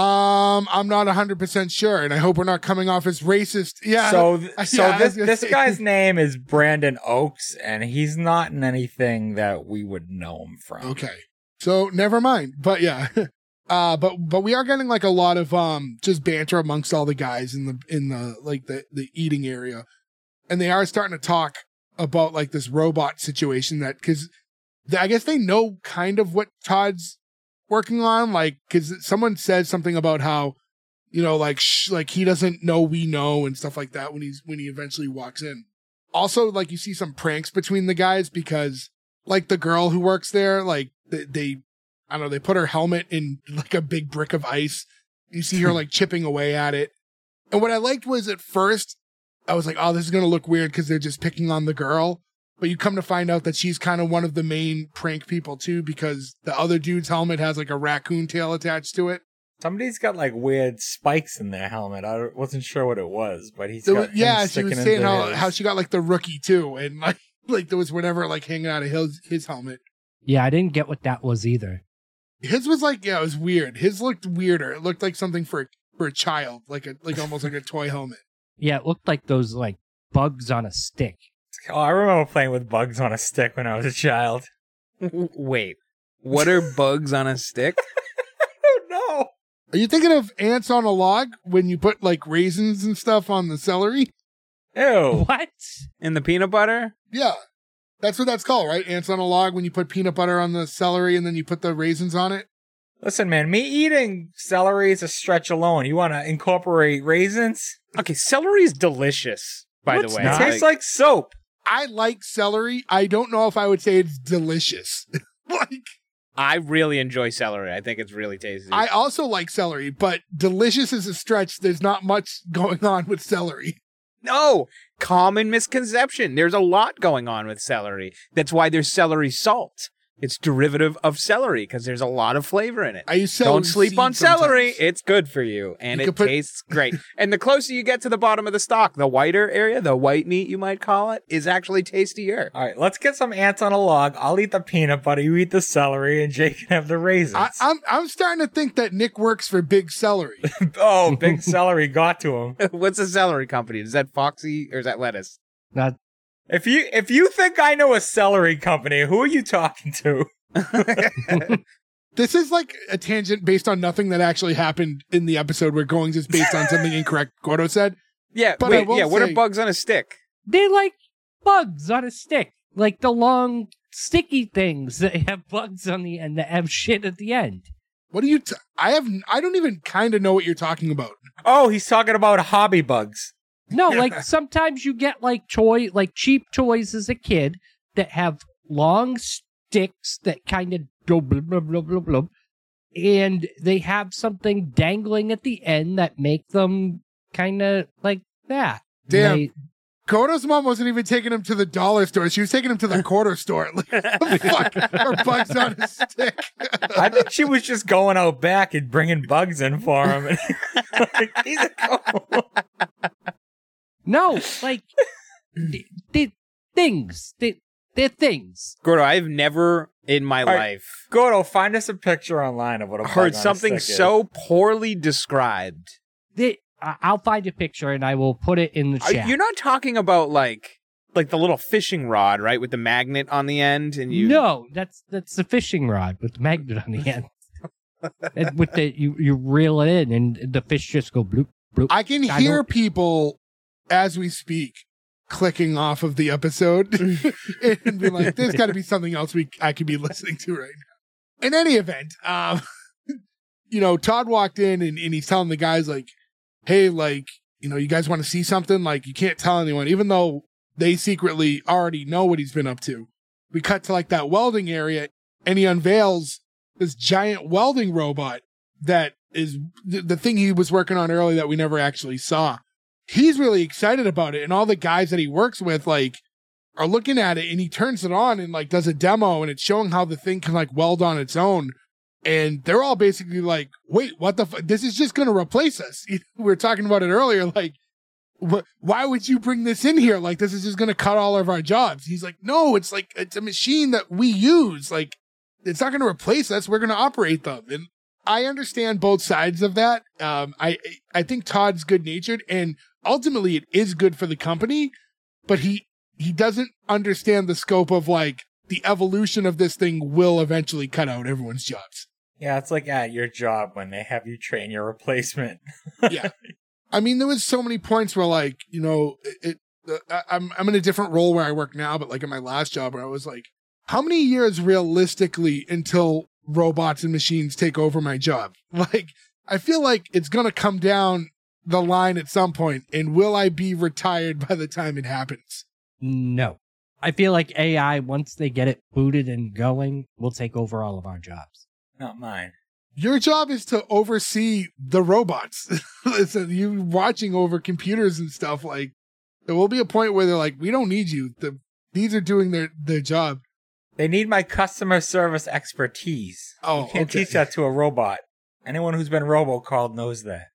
um I'm not one hundred percent sure, and I hope we're not coming off as racist. Yeah. So, th- Yeah, so I was this gonna this say- guy's name is Brandon Oakes, and he's not in anything that we would know him from. Okay. So never mind. But yeah. Uh but but we are getting like a lot of um just banter amongst all the guys in the in the like the the eating area. And they are starting to talk about like this robot situation that cuz I guess they know kind of what Todd's working on, like cuz someone said something about how you know like sh- like he doesn't know we know and stuff like that when he's when he eventually walks in. Also, like you see some pranks between the guys because like the girl who works there, like they, they I don't know, they put her helmet in like a big brick of ice. You see her like chipping away at it. And what I liked was at first, I was like, oh, this is going to look weird because they're just picking on the girl. But you come to find out that she's kind of one of the main prank people too, because the other dude's helmet has like a raccoon tail attached to it. Somebody's got like weird spikes in their helmet. I wasn't sure what it was, but he's There got was- things yeah, she sticking was into saying how, his. how she got like the rookie too. And like, like there was whatever like hanging out of his, his helmet. Yeah, I didn't get what that was either. His was like, yeah, it was weird. His looked weirder. It looked like something for for a child, like a like almost like a toy helmet. Yeah, it looked like those like bugs on a stick. Oh, I remember playing with bugs on a stick when I was a child. Wait, what are bugs on a stick? Oh no! Are you thinking of ants on a log when you put like raisins and stuff on the celery? Ew! What? In the peanut butter? Yeah, that's what that's called, right? Ants on a log when you put peanut butter on the celery and then you put the raisins on it. Listen, man, me eating celery is a stretch alone. You want to incorporate raisins? Okay, celery is delicious. By What's the way, It not? tastes like soap. I like celery. I don't know if I would say it's delicious. Like, I really enjoy celery. I think it's really tasty. I also like celery, but delicious is a stretch. There's not much going on with celery. No, common misconception. There's a lot going on with celery. That's why there's celery salt. It's derivative of celery because there's a lot of flavor in it. I use celery Don't sleep seed on celery. sometimes. It's good for you, and You it could put- tastes great. And the closer you get to the bottom of the stalk, the whiter area, the white meat you might call it, is actually tastier. All right, let's get some ants on a log. I'll eat the peanut butter. You eat the celery, and Jake can have the raisins. I, I'm I'm starting to think that Nick works for Big Celery. oh, big celery got to him. What's a celery company? Is that Foxy or is that lettuce? Not If you if you think I know a celery company, who are you talking to? This is like a tangent based on nothing that actually happened in the episode. We're going just based on something incorrect Gordo said. Yeah, But I wait, will yeah. What say- are bugs on a stick? They're like bugs on a stick, like the long sticky things that have bugs on the end that have shit at the end. What do you? T- I have. I don't even kind of know what you're talking about. Oh, he's talking about hobby bugs. No, like sometimes you get like toy, like cheap toys as a kid that have long sticks that kind of go blub blub blub blub blub, and they have something dangling at the end that make them kind of like that. Damn. They- Gordo's mom wasn't even taking him to the dollar store. She was taking him to the quarter store. Like, what the fuck are bugs on a stick? I think she was just going out back and bringing bugs in for him. And like, these are cool. no, like they, they, things. They, they're things. Gordo, I've never in my All right. life Gordo, find us a picture online of what a bug heard on a something stick is. so poorly described. They, I- I'll find a picture and I will put it in the Are- chat. You're not talking about like like the little fishing rod, right, with the magnet on the end, and you. No, that's that's the fishing rod with the magnet on the end. And with the you, you reel it in and the fish just go bloop bloop. I can I hear don't- people as we speak clicking off of the episode and be like, "There's got to be something else we I could be listening to right now." In any event, um, you know, Todd walked in and, and he's telling the guys like, "Hey, like, you know, you guys want to see something? Like, you can't tell anyone, even though they secretly already know what he's been up to." We cut to like that welding area, and he unveils this giant welding robot that is the, the thing he was working on earlier that we never actually saw. He's really excited about it, and all the guys that he works with, like, are looking at it, and he turns it on and, like, does a demo, and it's showing how the thing can, like, weld on its own. And they're all basically like, wait, what the fuck? This is just going to replace us. We were talking about it earlier. Like, wh- why would you bring this in here? Like, this is just going to cut all of our jobs. He's like, no, it's like, it's a machine that we use. Like, it's not going to replace us. We're going to operate them. And I understand both sides of that. Um, I, I think Todd's good natured, and ultimately it is good for the company, but he, he doesn't understand the scope of, like, the evolution of this thing will eventually cut out everyone's jobs. Yeah, it's like at your job when they have you train your replacement. Yeah. I mean, there was so many points where, like, you know, it, it uh, I'm I'm in a different role where I work now, but like in my last job where I was like, how many years realistically until robots and machines take over my job? Like, I feel like it's going to come down the line at some point, and will I be retired by the time it happens? No. I feel like A I, once they get it booted and going, will take over all of our jobs. Not mine. Your job is to oversee the robots. Listen, you watching over computers and stuff. Like, there will be a point where they're like, we don't need you. The, these are doing their, their job. They need my customer service expertise. Oh, you can't okay. teach that to a robot. Anyone who's been robocalled knows that.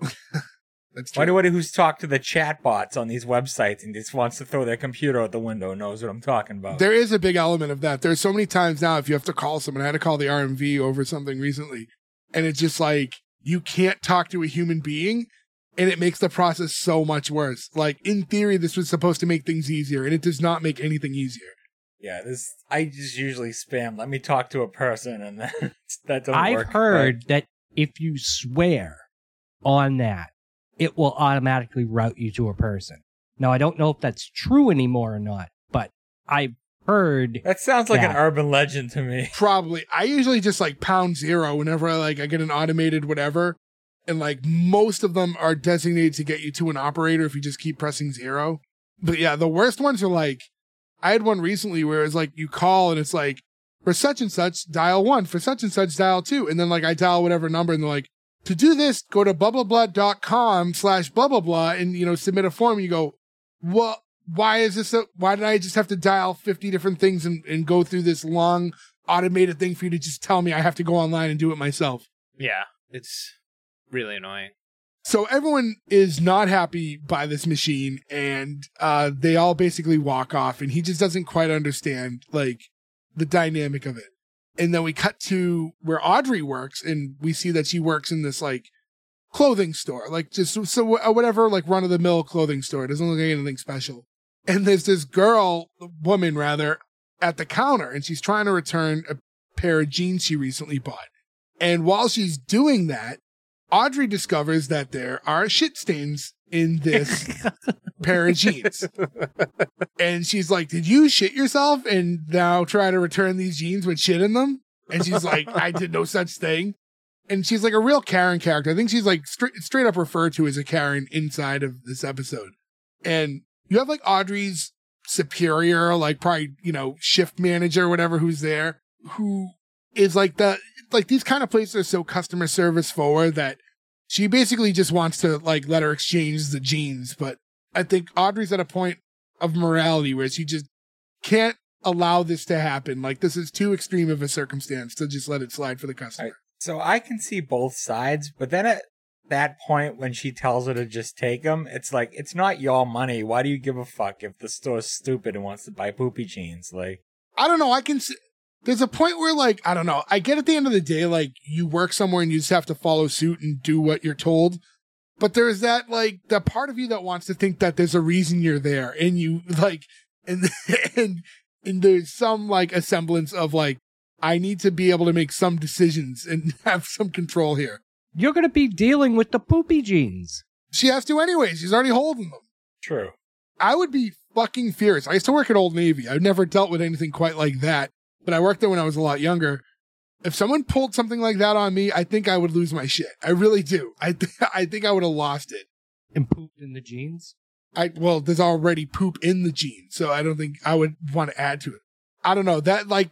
That's true. Anybody who's talked to the chatbots on these websites and just wants to throw their computer out the window knows what I'm talking about. There is a big element of that. There's so many times now if you have to call someone. I had to call the R M V over something recently, and it's just like, you can't talk to a human being, and it makes the process so much worse. Like, in theory, this was supposed to make things easier, and it does not make anything easier. Yeah, this I just usually spam. Let me talk to a person, and then that doesn't I've work. heard right? that if you swear on that, it will automatically route you to a person. Now, I don't know if that's true anymore or not, but I've heard... That sounds like that. an urban legend to me. Probably. I usually just like pound zero whenever I like I get an automated whatever, and like most of them are designated to get you to an operator if you just keep pressing zero. But yeah, the worst ones are like, I had one recently where it's like you call and it's like, for such and such, dial one, for such and such, dial two. And then like I dial whatever number and they're like, to do this, go to blah, blah, blah dot com slash blah, blah, blah, and, you know, submit a form. And you go, well, why is this? A, why did I just have to dial fifty different things and, and go through this long automated thing for you to just tell me I have to go online and do it myself? Yeah, it's really annoying. So everyone is not happy by this machine, and uh, they all basically walk off, and he just doesn't quite understand, like, the dynamic of it. And then we cut to where Audrey works, and we see that she works in this, like, clothing store. Like, just so whatever, like, run-of-the-mill clothing store. It doesn't look like anything special. And there's this girl, woman, rather, at the counter, and she's trying to return a pair of jeans she recently bought. And while she's doing that, Audrey discovers that there are shit stains in this pair of jeans. And she's like, did you shit yourself and now try to return these jeans with shit in them? And she's like, I did no such thing. And she's like a real Karen character. I think she's like straight, straight up referred to as a Karen inside of this episode. And you have like Audrey's superior, like probably, you know, shift manager or whatever who's there, who is like the, like these kind of places are so customer service forward that she basically just wants to like let her exchange the jeans. But I think Audrey's at a point of morality where she just can't allow this to happen. Like, this is too extreme of a circumstance to just let it slide for the customer. Right. So I can see both sides, but then at that point when she tells her to just take them, it's like, it's not your money. Why do you give a fuck if the store's stupid and wants to buy poopy jeans? Like, I don't know. I can see. There's a point where, like, I don't know. I get at the end of the day, like, you work somewhere and you just have to follow suit and do what you're told. But there's that, like, the part of you that wants to think that there's a reason you're there. And you, like, and, and, and there's some, like, a semblance of, like, I need to be able to make some decisions and have some control here. You're going to be dealing with the poopy jeans. She has to anyway. She's already holding them. true. I would be fucking furious. I used to work at Old Navy. I've never dealt with anything quite like that. But I worked there when I was a lot younger. If someone pulled something like that on me, I think I would lose my shit. I really do. I th- I think I would have lost it. And pooped in the jeans? I well, there's already poop in the jeans, so I don't think I would want to add to it. I don't know. That, like,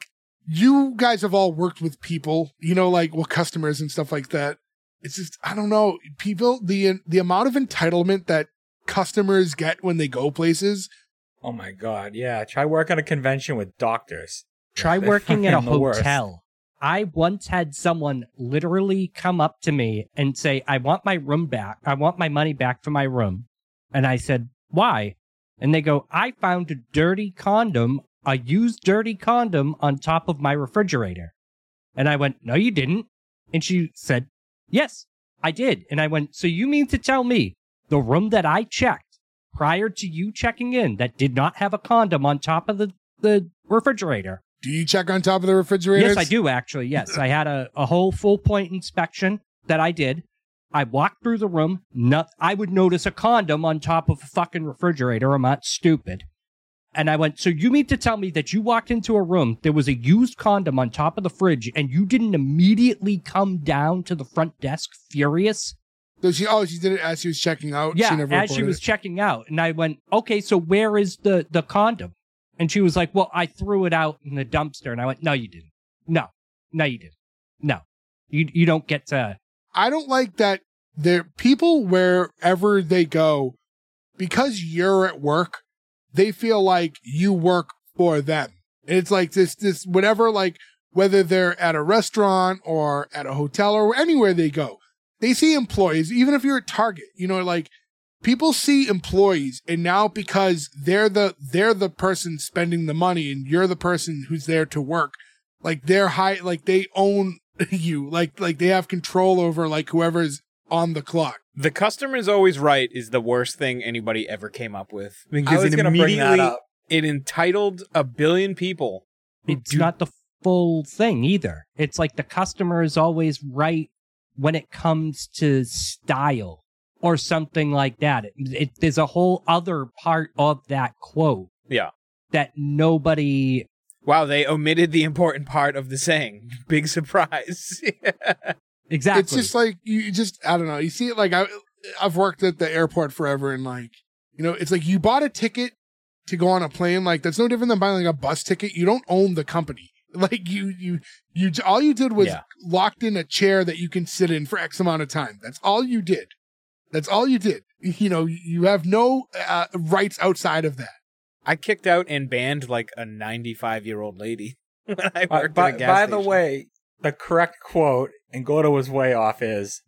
you guys have all worked with people, you know, like well, customers and stuff like that. It's just, I don't know, people, the the amount of entitlement that customers get when they go places. Oh my God. Yeah. Try working at a convention with doctors. Try working at a The worst. hotel. I once had someone literally come up to me and say, I want my room back. I want my money back for my room. And I said, why? And they go, I found a dirty condom, a used dirty condom on top of my refrigerator. And I went, no, you didn't. And she said, yes, I did. And I went, so you mean to tell me the room that I checked prior to you checking in that did not have a condom on top of the, the refrigerator? Do you check on top of the refrigerator? Yes, I do, actually. Yes, I had a, a whole full point inspection that I did. I walked through the room. Not, I would notice a condom on top of a fucking refrigerator. I'm not stupid. And I went, so you mean to tell me that you walked into a room, there was a used condom on top of the fridge, and you didn't immediately come down to the front desk furious? So she, oh, she did it as she was checking out. Yeah, she never as she reported was it. checking out. And I went, okay, so where is the, the condom? And she was like, well, I threw it out in the dumpster. And I went, no, you didn't. No, no, you didn't. No, you you don't get to. I don't like that there people wherever they go, because you're at work, they feel like you work for them. And it's like this, this, whatever, like whether they're at a restaurant or at a hotel or anywhere they go, they see employees, even if you're at Target, you know, like people see employees, and now because they're the, they're the person spending the money and you're the person who's there to work, like they're high, like they own you, like, like they have control over like whoever's on the clock. The customer's always right is the worst thing anybody ever came up with. Because was it gonna bring that immediately up. it entitled a billion people. It's Do- not the full thing either. It's like the customer is always right when it comes to style or something like that. It, it, there's a whole other part of that quote Yeah. that nobody. Wow, they omitted the important part of the saying. Big surprise. Exactly. It's just like, you just, I don't know. You see it like, I, I've worked at the airport forever, and like, you know, it's like you bought a ticket to go on a plane. Like that's no different than buying like a bus ticket. You don't own the company. Like you, you, you, all you did was Yeah. locked in a chair that you can sit in for X amount of time. That's all you did. That's all you did. You know, you have no uh, rights outside of that. I kicked out and banned like a ninety-five-year-old lady when I Uh, worked by at a gas by the station. way, the correct quote, and Gordo was way off, is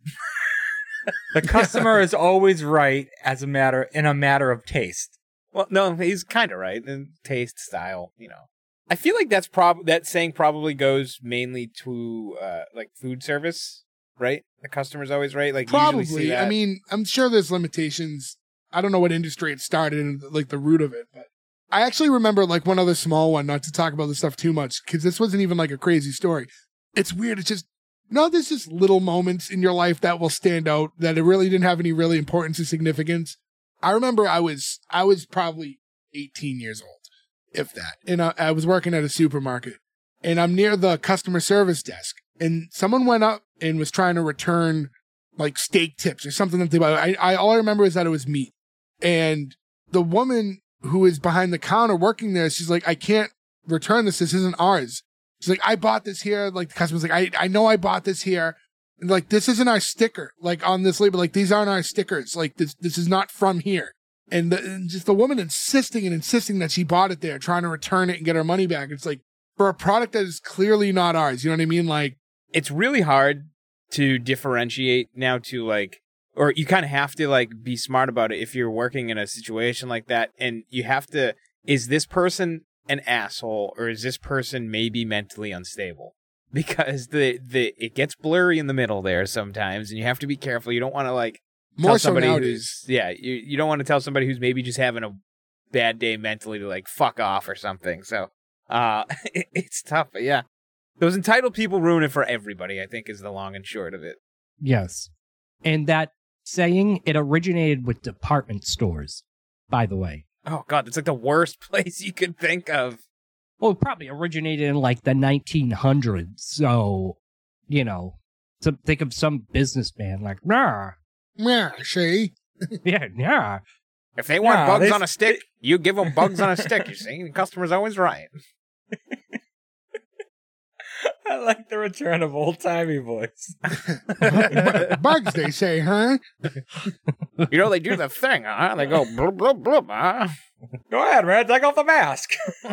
the customer is always right as a matter in a matter of taste. Well, no, he's kind of right. And taste, style, you know. I feel like that's prob that saying probably goes mainly to uh, like food service, right? The customer's always right. Like you usually see Probably. that. I mean, I'm sure there's limitations. I don't know what industry it started in, like the root of it, but I actually remember like one other small one, not to talk about this stuff too much, because this wasn't even like a crazy story. It's weird. It's just, no, there's just little moments in your life that will stand out that it really didn't have any really importance or significance. I remember I was, I was probably eighteen years old, if that. And I, I was working at a supermarket, and I'm near the customer service desk, and someone went up and was trying to return like steak tips or something that they bought. I, I, all I remember is that it was meat. And the woman who is behind the counter working there, she's like, I can't return this. This isn't ours. She's like, I bought this here. Like the customer's like, I, I know I bought this here. And like, this isn't our sticker, like on this label. Like these aren't our stickers. Like this, this is not from here. And, the, and just the woman insisting and insisting that she bought it there, trying to return it and get her money back. It's like, for a product that is clearly not ours. You know what I mean? Like, it's really hard to differentiate now to like, or you kind of have to like be smart about it if you're working in a situation like that. And you have to, is this person an asshole, or is this person maybe mentally unstable? Because the, the it gets blurry in the middle there sometimes, and you have to be careful. You don't want to like more tell so somebody nowadays. who's yeah, you, you don't want to tell somebody who's maybe just having a bad day mentally to like fuck off or something. So uh it, it's tough, but yeah. Those entitled people ruin it for everybody, I think, is the long and short of it. Yes. And that saying, it originated with department stores, by the way. Oh god, it's like the worst place you could think of. Well, it probably originated in like the nineteen hundreds. So, you know, so think of some businessman like, nah, Yeah, see? yeah, yeah. If they want No, bugs they- on a stick, you give them bugs on a stick. You see, the customer's always right. I like the return of old timey voice. Bugs, they say, huh? You know, they do the thing, huh? They go, blub, blub, blub, huh? Go ahead, man. Take off the mask.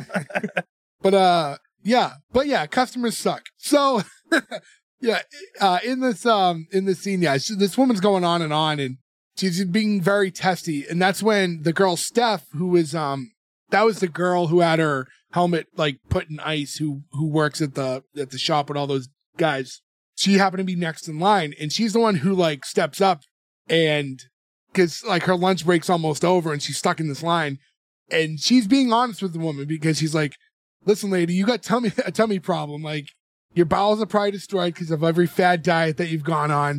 But, uh, yeah. But, yeah, customers suck. So, yeah, uh, in this, um, in this scene, yeah, she, this woman's going on and on, and she's being very testy. And that's when the girl, Steph, who is, um, that was the girl who had her helmet, like, put in ice, who, who works at the, at the shop with all those guys. She happened to be next in line, and she's the one who, like, steps up and, cause, like, her lunch break's almost over, and she's stuck in this line. And she's being honest with the woman because she's like, listen, lady, you got tummy, a tummy problem. Like, your bowels are probably destroyed because of every fad diet that you've gone on.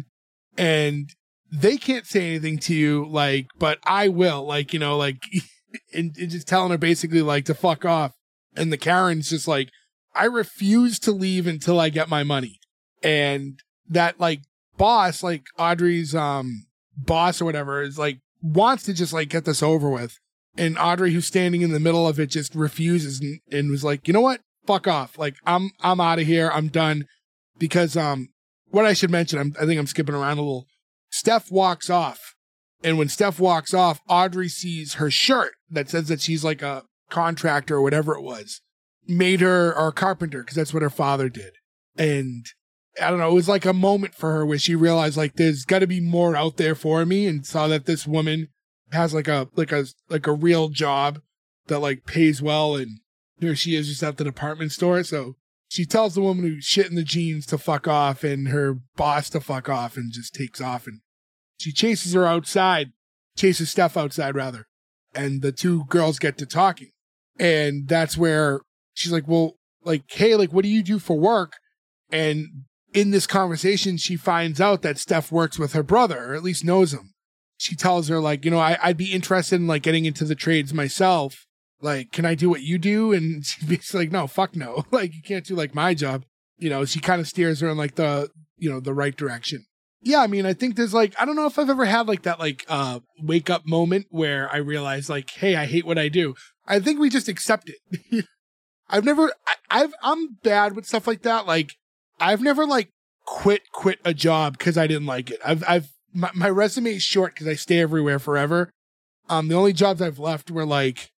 And they can't say anything to you, like, but I will. Like, you know, like, and, and just telling her basically, like, to fuck off. And the Karen's just like, I refuse to leave until I get my money. And that, like, boss, like, Audrey's um boss or whatever, is like, wants to just, like, get this over with. And Audrey, who's standing in the middle of it, just refuses and, and was like, you know what? Fuck off. Like, I'm I'm out of here. I'm done. Because um, what I should mention, I'm, I think I'm skipping around a little. Steph walks off. And when Steph walks off, Audrey sees her shirt that says that she's like a contractor or whatever it was. Made her, or a carpenter, because that's what her father did. And I don't know, it was like a moment for her where she realized, like, there's got to be more out there for me, and saw that this woman has like a like a like a real job that like pays well, and here she is just at the department store. So she tells the woman who's shit in the jeans to fuck off, and her boss to fuck off, and just takes off. And she chases her outside, chases Steph outside rather, and the two girls get to talking, and that's where she's like, well, like, hey, like, what do you do for work? And in this conversation, she finds out that Steph works with her brother, or at least knows him. She tells her, like, you know, I, I'd be interested in, like, getting into the trades myself. Like, can I do what you do? And she's basically like, no, fuck no. Like, you can't do, like, my job. You know, she kind of steers her in, like, the, you know, the right direction. Yeah, I mean, I think there's, like, I don't know if I've ever had, like, that, like, uh, wake-up moment where I realize, like, hey, I hate what I do. I think we just accept it. I've never, I, I've, I'm bad with stuff like that. Like, I've never, like, quit, quit a job because I didn't like it. I've, I've, My, my resume is short because I stay everywhere forever. Um, the only jobs I've left were like,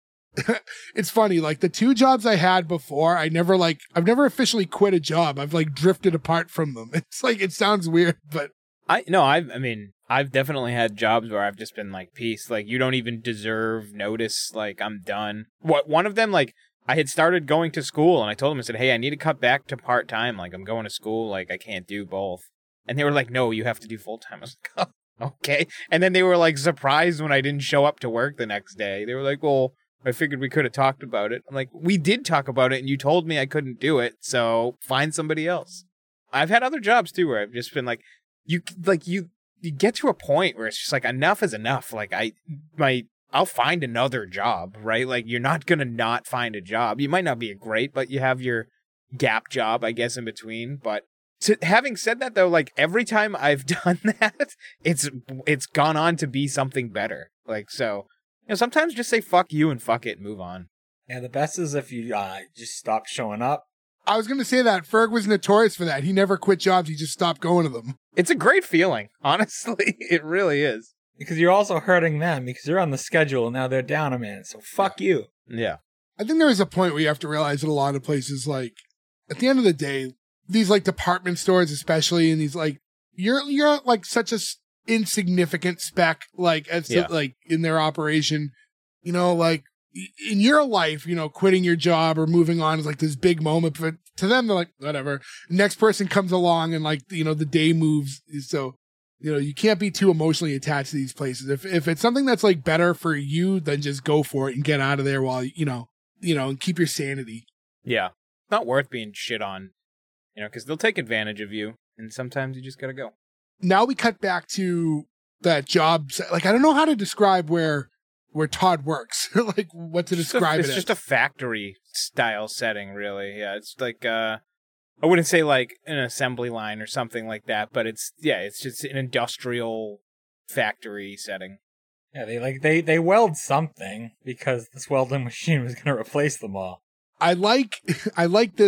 it's funny, like the two jobs I had before, I never like, I've never officially quit a job. I've like drifted apart from them. It's like, it sounds weird, but. I, no, I've, I mean, I've definitely had jobs where I've just been like, peace, like, you don't even deserve notice, like, I'm done. What, one of them, like, I had started going to school, and I told them, I said, hey, I need to cut back to part-time, like, I'm going to school, like, I can't do both. And they were like, no, you have to do full-time. I was like, oh, okay. And then they were like surprised when I didn't show up to work the next day. They were like, well, I figured we could have talked about it. I'm like, we did talk about it and you told me I couldn't do it. So find somebody else. I've had other jobs too where I've just been like, you like you, you get to a point where it's just like, enough is enough. Like I, my, I'll find another job, right? Like you're not going to not find a job. You might not be a great, but you have your gap job, I guess, in between. But to, having said that, though, like every time I've done that, it's it's gone on to be something better. Like, so, you know, sometimes just say fuck you and fuck it and move on. Yeah, the best is if you uh, just stop showing up. I was going to say that. Ferg was notorious for that. He never quit jobs. He just stopped going to them. It's a great feeling. Honestly, it really is. Because you're also hurting them because you're on the schedule and now they're down a minute. So fuck you. Yeah. I think there is a point where you have to realize that a lot of places, like, at the end of the day, these like department stores, especially, and these like you're you're like such a insignificant speck, like as Yeah. to, like in their operation, you know, like in your life, you know, quitting your job or moving on is like this big moment. But to them, they're like, whatever. Next person comes along and like you know the day moves. So you know you can't be too emotionally attached to these places. If if it's something that's like better for you, then just go for it and get out of there while you know you know and keep your sanity. Yeah, not worth being shit on. You know, because they'll take advantage of you, and sometimes you just gotta go. Now we cut back to that job. Like, I don't know how to describe where where Todd works. Like, what to It's describe a, it's it just as. a factory style setting, really. Yeah, it's like uh, I wouldn't say like an assembly line or something like that, but it's yeah, it's just an industrial factory setting. Yeah, they like they they weld something because this welding machine was going to replace them all. I like I like this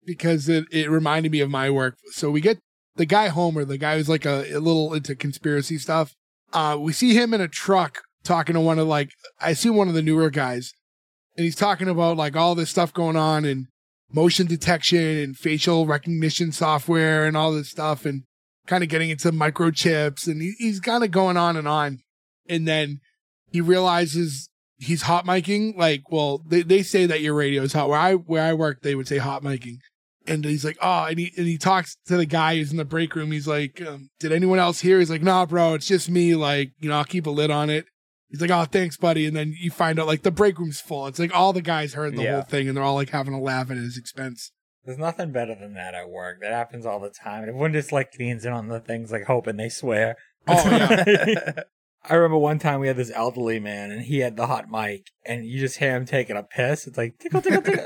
because it, it reminded me of my work. So we get the guy Homer, the guy who's like a, a little into conspiracy stuff. Uh, we see him in a truck talking to one of like, I see one of the newer guys, and he's talking about like all this stuff going on and motion detection and facial recognition software and all this stuff, and kind of getting into microchips, and he, he's kind of going on and on. And then he realizes he's hot micing. Like, well, they, they say that your radio is hot. Where I where I work, they would say hot micing. And he's like, oh, and he and he talks to the guy who's in the break room. He's like, um, did anyone else hear? He's like, nah, bro, it's just me. Like, you know, I'll keep a lid on it. He's like, oh, thanks, buddy. And then you find out like the break room's full. It's like all the guys heard the Yeah. whole thing, and they're all like having a laugh at his expense. There's nothing better than that at work. That happens all the time. And everyone just like leans in on the things, like hoping they swear. Oh, yeah. I remember one time we had this elderly man, and he had the hot mic, and you just hear him taking a piss. It's like tickle, tickle, tickle.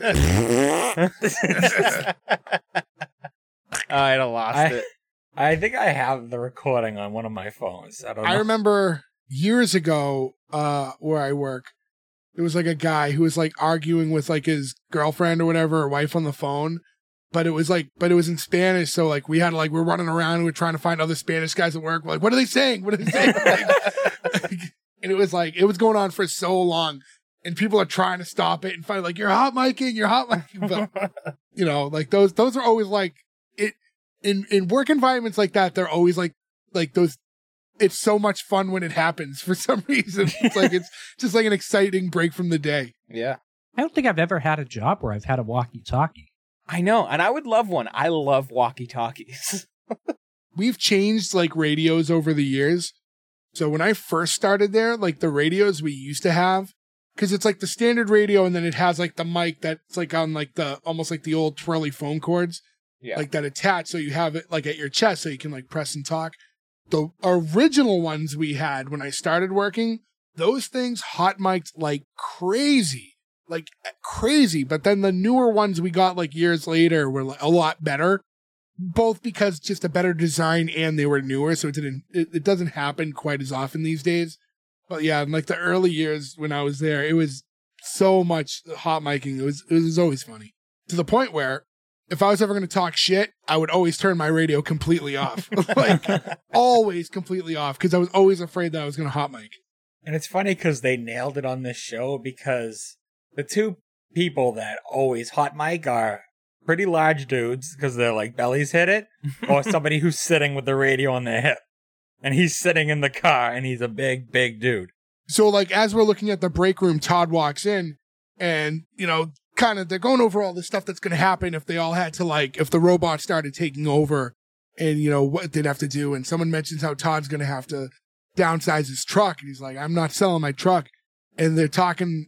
I'd have lost I, it. I think I have the recording on one of my phones. I don't know. I remember years ago, uh, where I work, there was like a guy who was like arguing with like his girlfriend or whatever, or wife on the phone. But it was like, but it was in Spanish. So like we had like, we're running around and we're trying to find other Spanish guys at work. We're like, what are they saying? What are they saying? Like, and it was like, it was going on for so long, and people are trying to stop it and find like, you're hot micing, you're hot micing. But, you know, like those, those are always like it in, in work environments like that. They're always like, like those, it's so much fun when it happens for some reason. It's like, it's just like an exciting break from the day. Yeah. I don't think I've ever had a job where I've had a walkie-talkie. I know, and I would love one. I love walkie-talkies. We've changed like radios over the years. So when I first started there, like the radios we used to have, because it's like the standard radio, and then it has like the mic that's like on like the, almost like the old twirly phone cords, Yeah. like that attach. So you have it like at your chest so you can like press and talk. The original ones we had when I started working, those things hot mic'd like crazy. Like crazy. But then the newer ones we got like years later were like a lot better, both because just a better design and they were newer. So it didn't, it, it doesn't happen quite as often these days. But yeah, in like the early years when I was there, it was so much hot micing. It was, it was always funny, to the point where if I was ever going to talk shit, I would always turn my radio completely off, like always completely off. Cause I was always afraid that I was going to hot mic. And it's funny because they nailed it on this show, because the two people that always hot mic are pretty large dudes because they're like bellies hit it, or somebody who's sitting with the radio on their hip. And he's sitting in the car, and he's a big, big dude. So like, as we're looking at the break room, Todd walks in, and, you know, kind of, they're going over all the stuff that's going to happen if they all had to like, if the robots started taking over, and, you know, what they'd have to do. And someone mentions how Todd's going to have to downsize his truck. And he's like, I'm not selling my truck. And they're talking,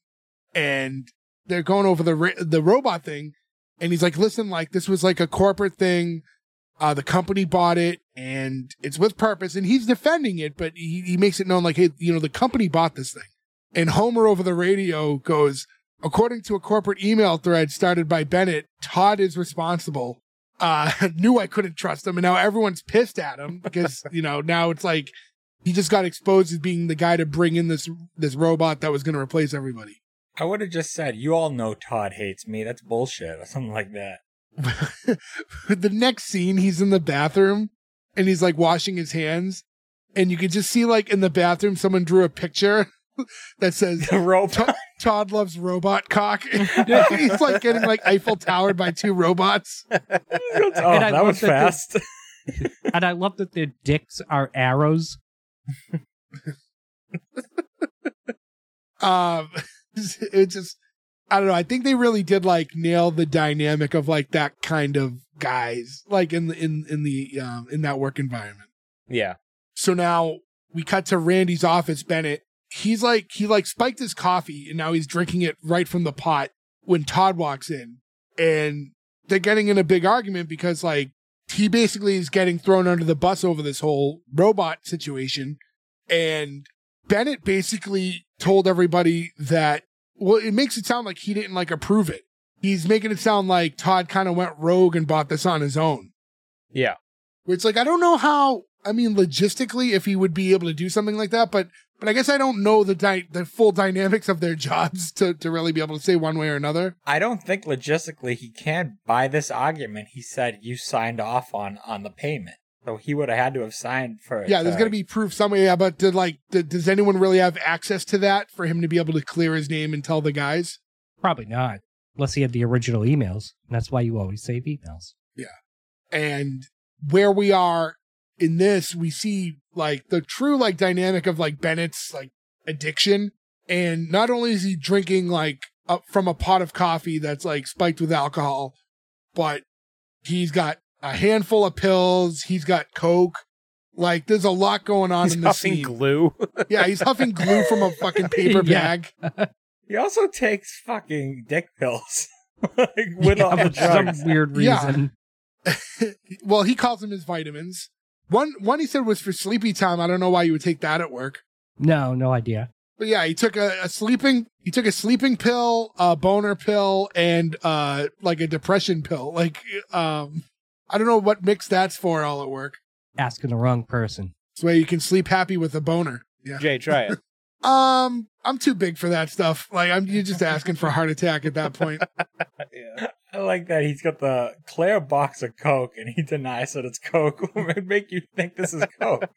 and they're going over the the robot thing, and he's like, listen, like this was like a corporate thing, uh the company bought it, and it's with purpose, and he's defending it, but he, he makes it known like, hey, you know, the company bought this thing. And Homer over the radio goes, according to a corporate email thread started by Bennett, Todd is responsible. uh knew I couldn't trust him, and now everyone's pissed at him because you know, now it's like he just got exposed as being the guy to bring in this this robot that was going to replace everybody. I would have just said, you all know Todd hates me. That's bullshit, or something like that. The next scene, he's in the bathroom and he's like washing his hands, and you can just see like in the bathroom someone drew a picture that says The robot. Todd loves robot cock. He's like getting like Eiffel Towered by two robots. Oh, And I that love was that fast. And I love that their dicks are arrows. um it just, I don't know, I think they really did like nail the dynamic of like that kind of guys, like in the in in the um in that work environment. Yeah. So now we cut to Randy's office. Bennett, he's like, he like spiked his coffee, and now he's drinking it right from the pot when Todd walks in, and they're getting in a big argument because like he basically is getting thrown under the bus over this whole robot situation. And Bennett basically told everybody that, well, it makes it sound like he didn't like approve it. He's making it sound like Todd kind of went rogue and bought this on his own. Yeah. Where it's like, I don't know how, I mean, logistically, if he would be able to do something like that, but But I guess I don't know the dy- the full dynamics of their jobs to, to really be able to say one way or another. I don't think logistically he can. By this argument, he said you signed off on, on the payment. So he would have had to have signed for it. Yeah, there's to- going to be proof somewhere. Yeah, but did, like, did, does anyone really have access to that for him to be able to clear his name and tell the guys? Probably not, unless he had the original emails. And that's why you always save emails. Yeah. And where we are in this, we see like the true like dynamic of like Bennett's like addiction. And not only is he drinking like up from a pot of coffee that's like spiked with alcohol, but he's got a handful of pills. He's got Coke. Like there's a lot going on He's in this huffing scene. glue. Yeah, he's huffing glue from a fucking paper Yeah. bag. He also takes fucking dick pills. like, with Yeah, all the for some drugs. weird Yeah. reason. Well, he calls them his vitamins. One one he said was for sleepy time. I don't know why you would take that at work. No, no idea. But yeah, he took a, a sleeping he took a sleeping pill, a boner pill, and uh like a depression pill. Like um I don't know what mix that's for all at work. Asking the wrong person. This way you can sleep happy with a boner. Yeah. Jay, try it. Um I'm too big for that stuff. Like I'm you're just asking for a heart attack at that point. Yeah. I like that he's got the clear box of Coke and he denies that it's Coke. It make you think this is Coke.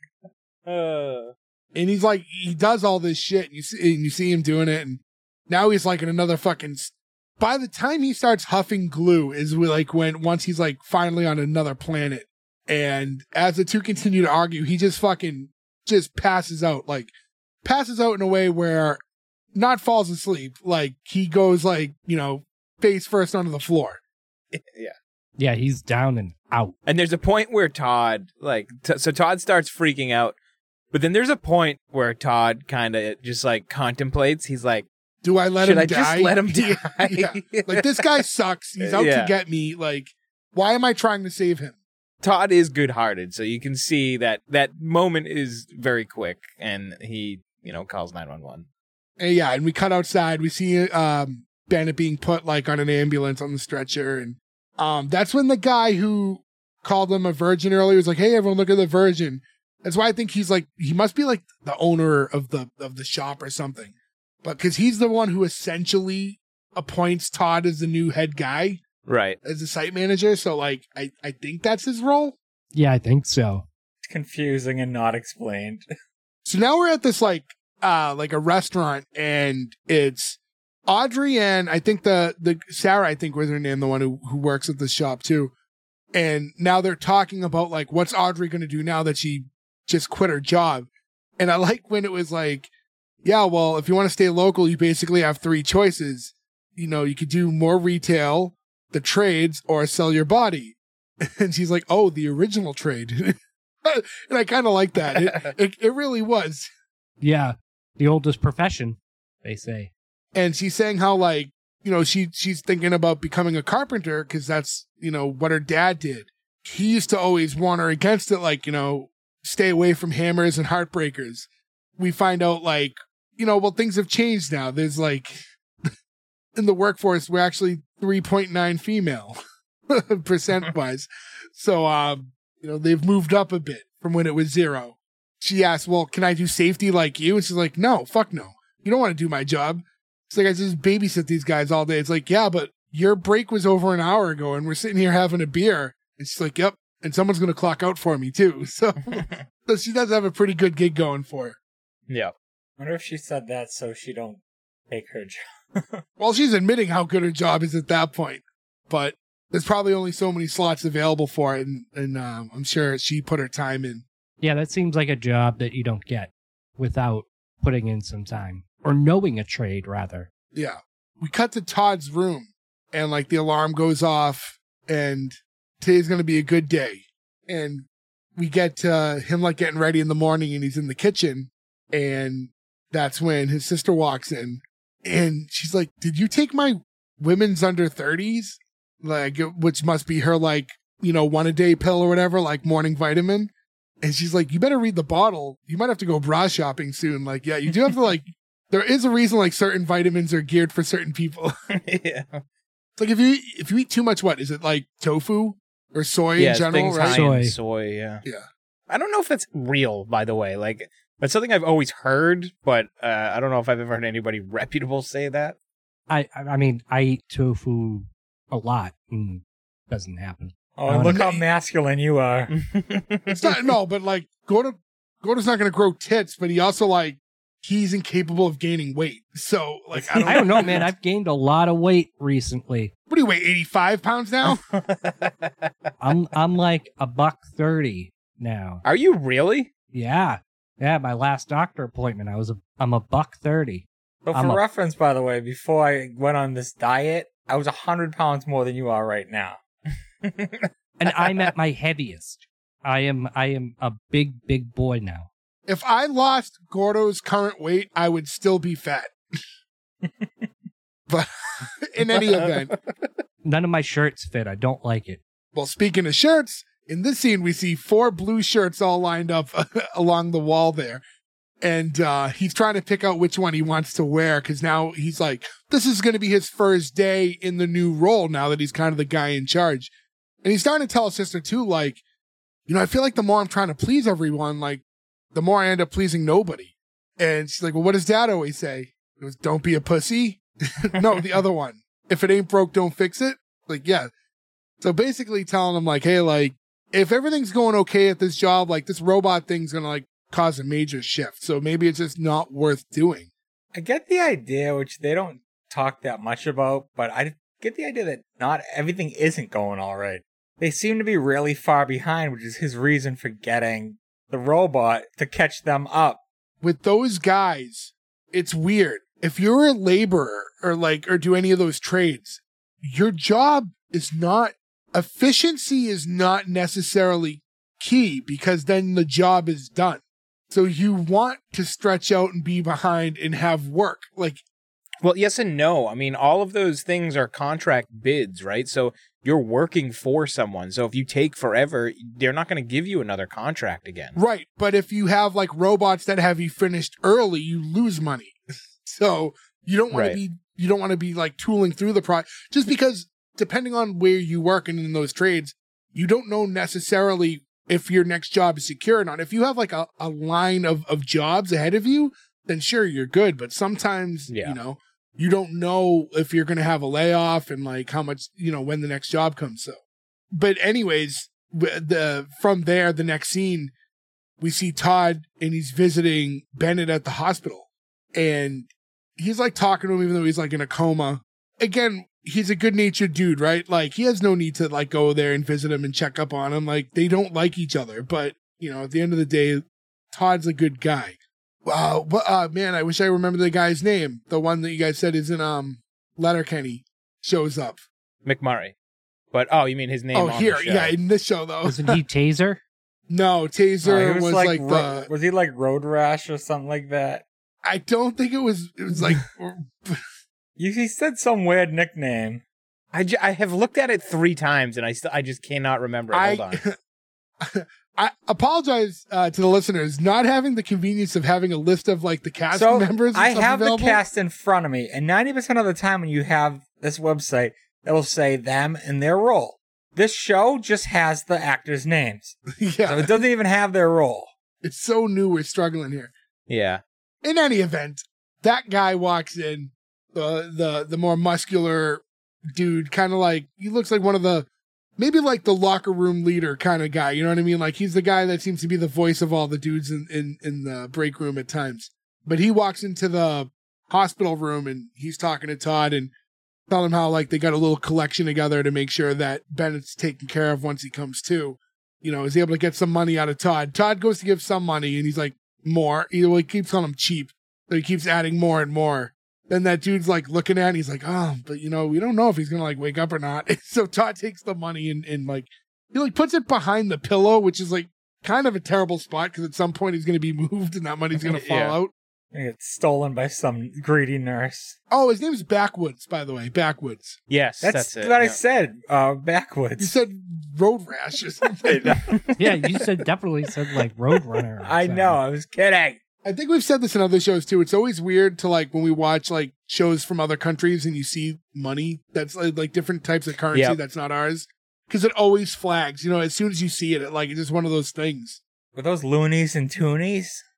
Uh, And he's like, he does all this shit. And you see, and you see him doing it, and now he's like in another fucking. s- By the time he starts huffing glue, is we like when once he's like finally on another planet, and as the two continue to argue, he just fucking just passes out, like passes out in a way where not falls asleep, like he goes like you know face first onto the floor. yeah. Yeah, he's down and out. And there's a point where Todd, like, t- so Todd starts freaking out, but then there's a point where Todd kind of just like contemplates. He's like, Do I let should him I die? just let him die? Yeah. Like this guy sucks. He's out Yeah. to get me. Like, why am I trying to save him? Todd is good-hearted, so you can see that that moment is very quick, and he, you know, calls nine one one. And yeah, and we cut outside. We see um, Bennett being put like on an ambulance on the stretcher, and um, that's when the guy who called him a virgin earlier was like, "Hey, everyone, look at the virgin." That's why I think he's like he must be like the owner of the of the shop or something, but because he's the one who essentially appoints Todd as the new head guy, Right. as the site manager. So like, I I think that's his role. Yeah, I think so. It's confusing and not explained. So now we're at this like uh like a restaurant, and it's Audrey and I think the the Sarah I think was her name, the one who who works at the shop too. And now they're talking about like what's Audrey going to do now that she just quit her job. And I like when it was like, yeah, well, if you want to stay local, you basically have three choices. You know, you could do more retail, the trades, or sell your body. And she's like, oh, the original trade. And I kind of like that. It, it it really was. Yeah, the oldest profession, they say. And she's saying how like, you know, she she's thinking about becoming a carpenter because that's, you know, what her dad did. He used to always warn her against it, like, you know, stay away from hammers and heartbreakers. We find out like, you know, well, things have changed now. There's like, in the workforce, we're actually three point nine female percent wise. So, um, you know, they've moved up a bit from when it was zero. She asked, well, can I do safety like you? And she's like, no, fuck no. You don't want to do my job. It's like, I just babysit these guys all day. It's like, yeah, but your break was over an hour ago and we're sitting here having a beer. And she's like, yep. And someone's going to clock out for me too. So, so she does have a pretty good gig going for her. Yeah. I wonder if she said that so she don't take her job. Well, she's admitting how good her job is at that point, but there's probably only so many slots available for it. And, and um, I'm sure she put her time in. Yeah, that seems like a job that you don't get without putting in some time. Or knowing a trade, rather. Yeah. We cut to Todd's room and like the alarm goes off and today's going to be a good day. And we get uh, him like getting ready in the morning and he's in the kitchen. And that's when his sister walks in and she's like, did you take my women's under thirties? Like, which must be her like, you know, one a day pill or whatever, like morning vitamin. And she's like, you better read the bottle. You might have to go bra shopping soon. Like, yeah, you do have to like, there is a reason like certain vitamins are geared for certain people. Yeah. It's like if you if you eat too much, what is it like tofu or soy Yeah, in general, things right? high Soy. in soy, yeah. Yeah. I don't know if that's real, by the way. Like, That's something I've always heard, but uh, I don't know if I've ever heard anybody reputable say that. I I mean, I eat tofu a lot. And it doesn't happen. Oh, I look wanna- how masculine you are. It's not, no, but like, Gordo, Gordo's not going to grow tits, but he also, like, he's incapable of gaining weight. So, like, I don't, I don't know, man. I've gained a lot of weight recently. What do you weigh, eighty-five pounds now? I'm I'm like a buck thirty now. Are you really? Yeah, yeah. My last doctor appointment, I was a I'm a buck thirty. But I'm for a- reference, by the way, before I went on this diet, I was one hundred pounds more than you are right now. And I'm at my heaviest. I am I am a big big boy now. If I lost Gordo's current weight, I would still be fat. But in any event, None of my shirts fit. I don't like it. well, speaking of shirts, in this scene, we see four blue shirts all lined up along the wall there. And uh, he's trying to pick out which one he wants to wear because now he's like, this is going to be his first day in the new role now that he's kind of the guy in charge. And he's starting to tell his sister, too, like, you know, I feel like the more I'm trying to please everyone, like, the more I end up pleasing nobody. And she's like, well, what does Dad always say? He goes, don't be a pussy. No, the other one. If it ain't broke, don't fix it. Like, yeah. So basically telling him, like, hey, like, if everything's going okay at this job, like, this robot thing's going to, like, cause a major shift. So maybe it's just not worth doing. I get the idea, which they don't talk that much about, but I get the idea that not everything isn't going all right. They seem to be really far behind, which is his reason for getting the robot to catch them up. With those guys, it's weird. If you're a laborer or like, or do any of those trades, your job is not, efficiency is not necessarily key because then the job is done. So you want to stretch out and be behind and have work. Like, Well, yes and no. I mean, all of those things are contract bids, right? So you're working for someone. So if you take forever, they're not going to give you another contract again. right. But if you have like robots that have you finished early, you lose money. So you don't want Right. to be, you don't want to be like tooling through the pro just because depending on where you work and in those trades, you don't know necessarily if your next job is secure or not. If you have like a, a line of, of jobs ahead of you, then sure, you're good. But sometimes, Yeah. you know, you don't know if you're going to have a layoff and like how much, you know, when the next job comes. So, but anyways, w- the, from there, the next scene, we see Todd and he's visiting Bennett at the hospital and he's like talking to him, even though he's like in a coma. Again, he's a good natured dude, right? Like he has no need to like go there and visit him and check up on him. Like they don't like each other, but you know, at the end of the day, Todd's a good guy. Wow, but uh, man, I wish I remember the guy's name. The one that you guys said is in um Letterkenny shows up. McMurray. But, oh, you mean his name oh, on here, the show. yeah, in this show though. Wasn't he Taser? No, Oh, Taser he was, like, ro- the. was he like Road Rash or something like that? I don't think it was. It was like. You, he said some weird nickname. I, j- I have looked at it three times and I st- I just cannot remember it. Hold on. I, I apologize uh, to the listeners not having the convenience of having a list of like the cast So members. and I stuff have available. the cast in front of me, and ninety percent of the time when you have this website, it'll say them and their role. This show just has the actors' names. Yeah, So it doesn't even have their role. it's so new. We're struggling here. Yeah. In any event, that guy walks in, the the the more muscular dude, kind of like he looks like one of the maybe like the locker room leader kind of guy. You know what I mean? Like he's the guy that seems to be the voice of all the dudes in in, in the break room at times. But he walks into the hospital room and he's talking to Todd and telling him how like they got a little collection together to make sure that Bennett's taken care of once he comes to. You know, is able to get some money out of Todd. Todd goes to give some money and he's like, more. He, well, he keeps calling him cheap. So he keeps adding more and more. Then that dude's like looking at it and he's like, oh, but you know, we don't know if he's going to like wake up or not. So Todd takes the money and, and like, he like puts it behind the pillow, which is like kind of a terrible spot because at some point he's going to be moved and that money's going to fall Yeah. out. It gets stolen by some greedy nurse. Oh, his name's Backwoods, by the way. Backwoods. Yes, That's, that's, it. what I yeah. said. Uh, You backwards. said road rash or something. Yeah, you said definitely said like Roadrunner. or I something. know. I was kidding. I think we've said this in other shows too. It's always weird to like when we watch like shows from other countries and you see money that's like, like different types of currency Yep. that's not ours because it always flags. You know, as soon as you see it, it like it's just one of those things. Were those loonies and toonies?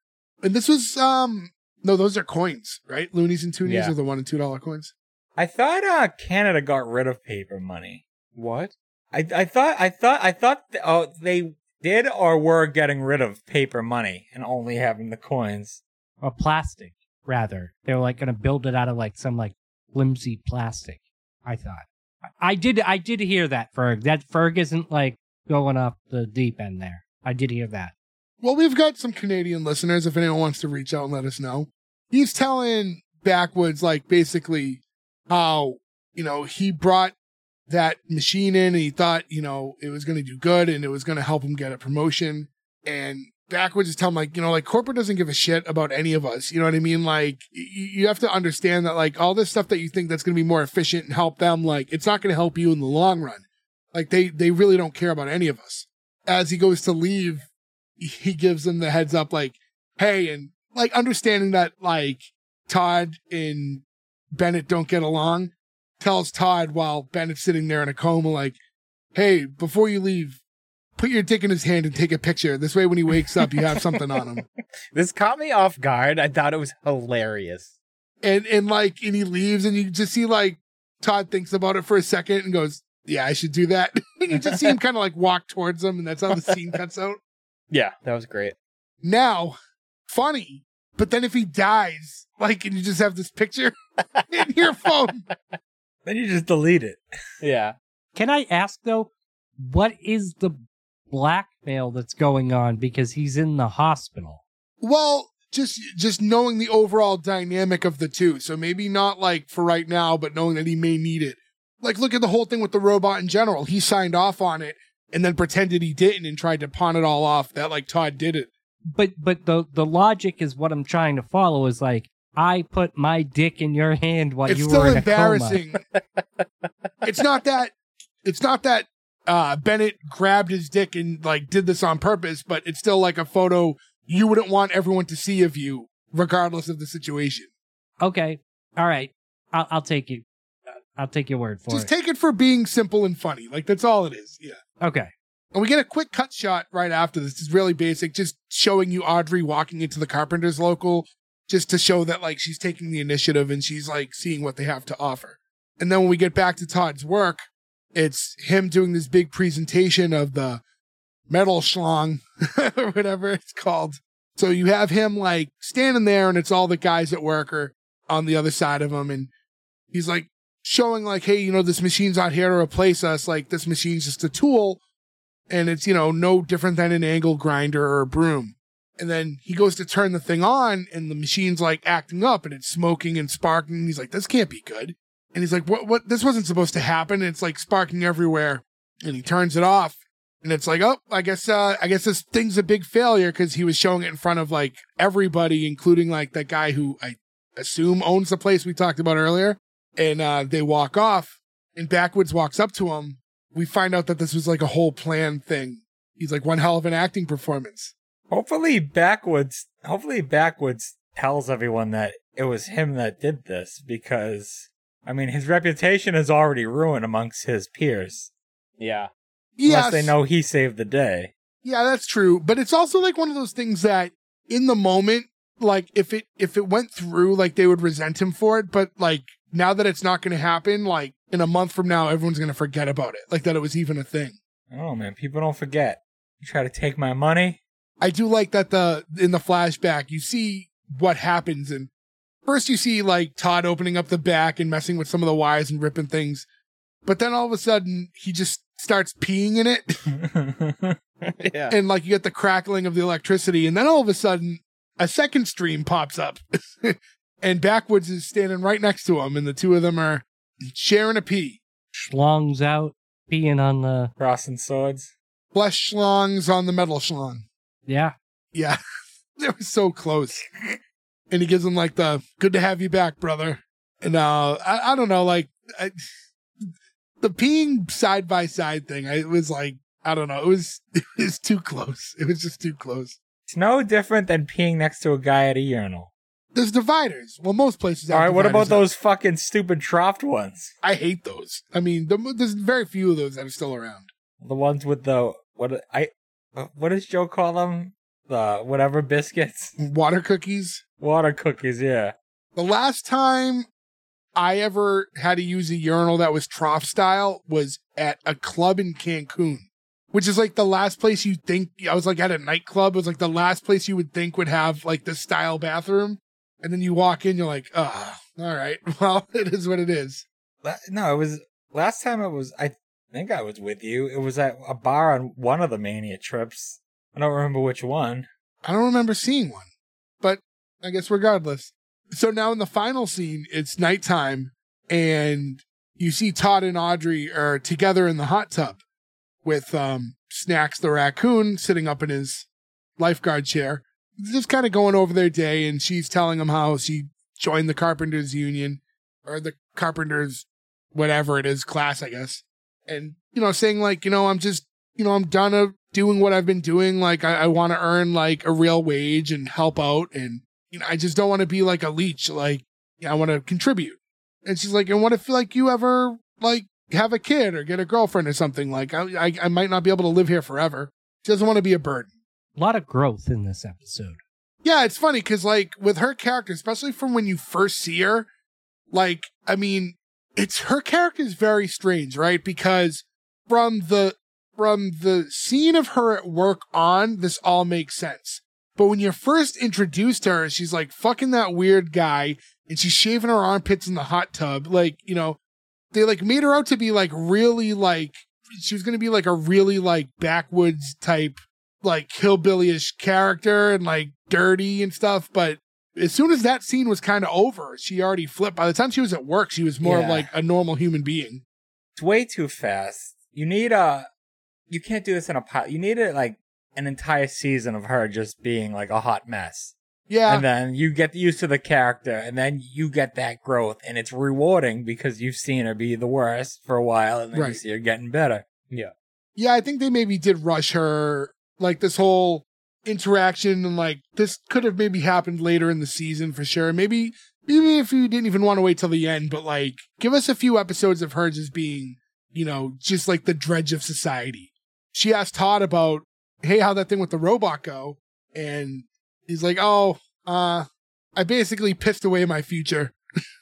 And this was, um, no, those are coins, right? Loonies and toonies Yeah. are the one and two dollar coins. I thought uh, Canada got rid of paper money. What? I I thought I thought I thought th- oh they did or were getting rid of paper money and only having the coins. Or plastic, rather. They were like going to build it out of like some like flimsy plastic, I thought. I did I did hear that, Ferg. That Ferg isn't like going up the deep end there. I did hear that. Well, we've got some Canadian listeners if anyone wants to reach out and let us know. He's telling Backwoods, like, basically how, you know, he brought that machine in and he thought, you know, it was going to do good and it was going to help him get a promotion. And Backwoods is telling, like, you know, like, corporate doesn't give a shit about any of us. You know what I mean? Like, y- you have to understand that, like, all this stuff that you think that's going to be more efficient and help them, like, it's not going to help you in the long run. Like, they, they really don't care about any of us. As he goes to leave, he gives them the heads up, like, hey, and, like, understanding that, like, Todd and Bennett don't get along, tells Todd while Bennett's sitting there in a coma, like, hey, before you leave, put your dick in his hand and take a picture. This way, when he wakes up, you have something on him. This caught me off guard. I thought it was hilarious. And, and like, and he leaves, and you just see, like, Todd thinks about it for a second and goes, yeah, I should do that. And you just see him kind of, like, walk towards him, and that's how the scene cuts out. Yeah, that was great. Now, funny, but then if he dies, like, and you just have this picture in your phone. Then you just delete it. Yeah. Can I ask though, what is the blackmail that's going on because he's in the hospital? Well, just just knowing the overall dynamic of the two. So maybe not like for right now, but knowing that he may need it. Like, look at the whole thing with the robot in general. He signed off on it and then pretended he didn't and tried to pawn it all off that, like, Todd did it. But but the the logic is what I'm trying to follow is like, I put my dick in your hand while It's you still were in embarrassing. a coma. It's not that. It's not that uh, Bennett grabbed his dick and, like, did this on purpose, but it's still like a photo you wouldn't want everyone to see of you, regardless of the situation. Okay, all right, I'll I'll take you. I'll take your word for Just it. take it for being simple and funny. Like, that's all it is. Yeah. Okay. And we get a quick cut shot right after this. It's really basic, just showing you Audrey walking into the Carpenter's local, just to show that, like, she's taking the initiative and she's, like, seeing what they have to offer. And then when we get back to Todd's work, it's him doing this big presentation of the metal schlong, or whatever it's called. So you have him, like, standing there, and it's all the guys at work are on the other side of him, and he's, like, showing, like, hey, you know, this machine's not here to replace us. Like, this machine's just a tool, and it's, you know, no different than an angle grinder or a broom. And then he goes to turn the thing on, and the machine's, like, acting up, and it's smoking and sparking. He's like, this can't be good. And he's like, what, what, this wasn't supposed to happen. And it's, like, sparking everywhere. And he turns it off, and it's like, oh, I guess, uh, I guess this thing's a big failure, because he was showing it in front of, like, everybody, including, like, that guy who I assume owns the place we talked about earlier. And uh, they walk off, and Backwoods walks up to him. We find out that this was like a whole planned thing. He's like, one hell of an acting performance. Hopefully Backwoods hopefully Backwoods tells everyone that it was him that did this, because I mean his reputation is already ruined amongst his peers. Yeah. Unless Yes. they know he saved the day. Yeah, that's true. But it's also like one of those things that in the moment, like if it if it went through, like they would resent him for it. But like now that it's not going to happen, like in a month from now, everyone's going to forget about it. Like that it was even a thing. Oh man, people don't forget. You try to take my money? I do like that the in the flashback, you see what happens. And first you see like Todd opening up the back and messing with some of the wires and ripping things. But then all of a sudden he just starts peeing in it. Yeah. And like you get the crackling of the electricity. And then all of a sudden a second stream pops up. And Backwoods is standing right next to him. And the two of them are sharing a pee. Schlong's out, peeing on the. Crossing swords. Flesh schlongs on the metal schlong. Yeah. Yeah. They were so close. And he gives him like the good to have you back, brother. And uh, I, I don't know, like I, the peeing side by side thing, I, it was like, I don't know, it was, it was too close. It was just too close. It's no different than peeing next to a guy at a urinal. There's dividers. Well, most places have All right, what about dividers. those fucking stupid troughed ones? I hate those. I mean, the, there's very few of those that are still around. The ones with the what I uh, what does Joe call them? the whatever biscuits, Water cookies. water cookies. Yeah. The last time I ever had to use a urinal that was trough style was at a club in Cancun, which is like the last place you think, I was like at a nightclub. It was like the last place you would think would have like this style bathroom. And then you walk in, you're like, oh, all right. Well, it is what it is. La- No, it was last time. It was. I think I was with you. It was at a bar on one of the Mania trips. I don't remember which one. I don't remember seeing one, but I guess regardless. So now in the final scene, it's nighttime and you see Todd and Audrey are together in the hot tub with um, Snacks the raccoon sitting up in his lifeguard chair, just kind of going over their day. And she's telling him how she joined the Carpenters Union or the Carpenters, whatever it is, class, I guess. And, you know, saying like, you know, I'm just, you know, I'm done of doing what I've been doing. Like I, I want to earn like a real wage and help out. And, you know, I just don't want to be like a leech. Like, you know, I want to contribute. And she's like, and what if like you ever like have a kid or get a girlfriend or something? Like I, I, I might not be able to live here forever. She doesn't want to be a burden. A lot of growth in this episode. Yeah, it's funny because like with her character, especially from when you first see her, like, I mean, it's her character is very strange, right? Because from the from the scene of her at work on, this all makes sense. But when you're first introduced to her, she's like fucking that weird guy and she's shaving her armpits in the hot tub. Like, you know, they like made her out to be like really like, she was going to be like a really like backwoods type, like hillbilly-ish character and like dirty and stuff. But as soon as that scene was kind of over, she already flipped. By the time she was at work, she was more Yeah. of like a normal human being. It's way too fast. You need a. You can't do this in a pilot. You need it like an entire season of her just being like a hot mess. Yeah. And then you get used to the character, and then you get that growth, and it's rewarding because you've seen her be the worst for a while, and then you Right. see her getting better. Yeah. Yeah, I think they maybe did rush her, like this whole interaction, and like this could have maybe happened later in the season for sure. Maybe, maybe if you didn't even want to wait till the end, but like give us a few episodes of her just being, you know, just like the dredge of society. She asked Todd about, hey, how'd that thing with the robot go? And he's like, oh, uh, I basically pissed away my future.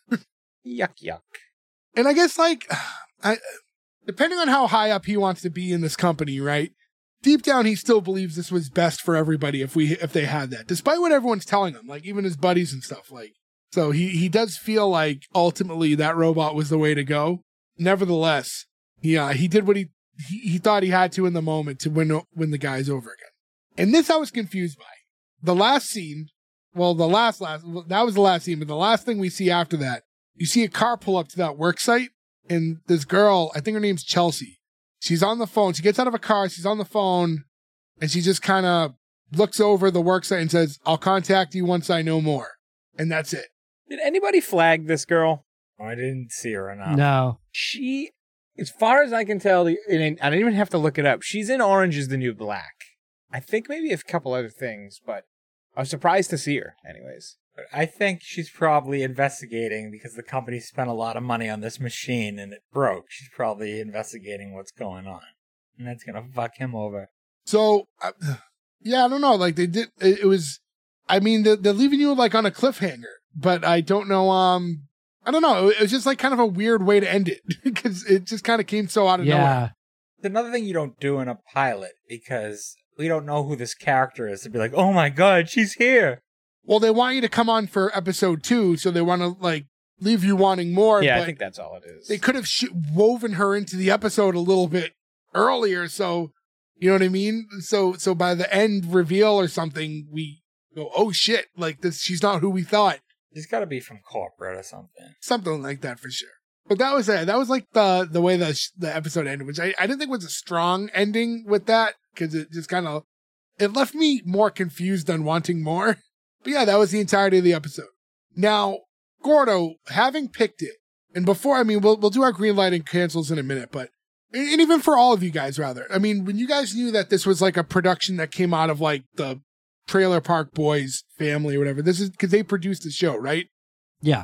Yuck, yuck. And I guess like, I, depending on how high up he wants to be in this company, right? Deep down, he still believes this was best for everybody if we if they had that, despite what everyone's telling him, like even his buddies and stuff. Like, so he he does feel like ultimately that robot was the way to go. Nevertheless, he uh, he did what he, he he thought he had to in the moment to win win the guys over again. And this I was confused by. The last scene, well, the last last that was the last scene, but the last thing we see after that, you see a car pull up to that work site, and this girl, I think her name's Chelsea. She's on the phone. She gets out of a car. She's on the phone, and she just kind of looks over the worksite and says, I'll contact you once I know more. And that's it. Did anybody flag this girl? Oh, I didn't see her enough. No. She, as far as I can tell, and I don't even have to look it up, she's in Orange is the New Black. I think maybe a couple other things, but I was surprised to see her anyways. I think she's probably investigating because the company spent a lot of money on this machine and it broke. She's probably investigating what's going on. And that's going to fuck him over. So, uh, yeah, I don't know. Like, they did, it, it was, I mean, they're, they're leaving you, like, on a cliffhanger. But I don't know, um, I don't know. It was just, like, kind of a weird way to end it. Because it just kind of came so out of Yeah. nowhere. It's another thing you don't do in a pilot because we don't know who this character is to be like, oh my God, she's here. Well, they want you to come on for episode two, so they want to, like, leave you wanting more. Yeah, but I think that's all it is. they could have sh- woven her into the episode a little bit earlier, so, you know what I mean? So, so by the end reveal or something, we go, oh shit, like this, she's not who we thought. She's got to be from corporate or something. Something like that for sure. But that was it. That was like the the way the sh- the episode ended, which I, I didn't think was a strong ending with that, because it just kind of, it left me more confused than wanting more. But yeah, that was the entirety of the episode. Now, Gordo, having picked it, and before, I mean, we'll we'll do our green light and cancels in a minute, but, and, and even for all of you guys, rather, I mean, when you guys knew that this was like a production that came out of like the Trailer Park Boys family or whatever, this is because they produced the show, right? Yeah.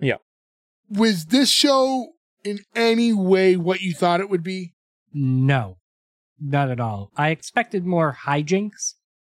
Was this show in any way what you thought it would be? No. Not at all. I expected more hijinks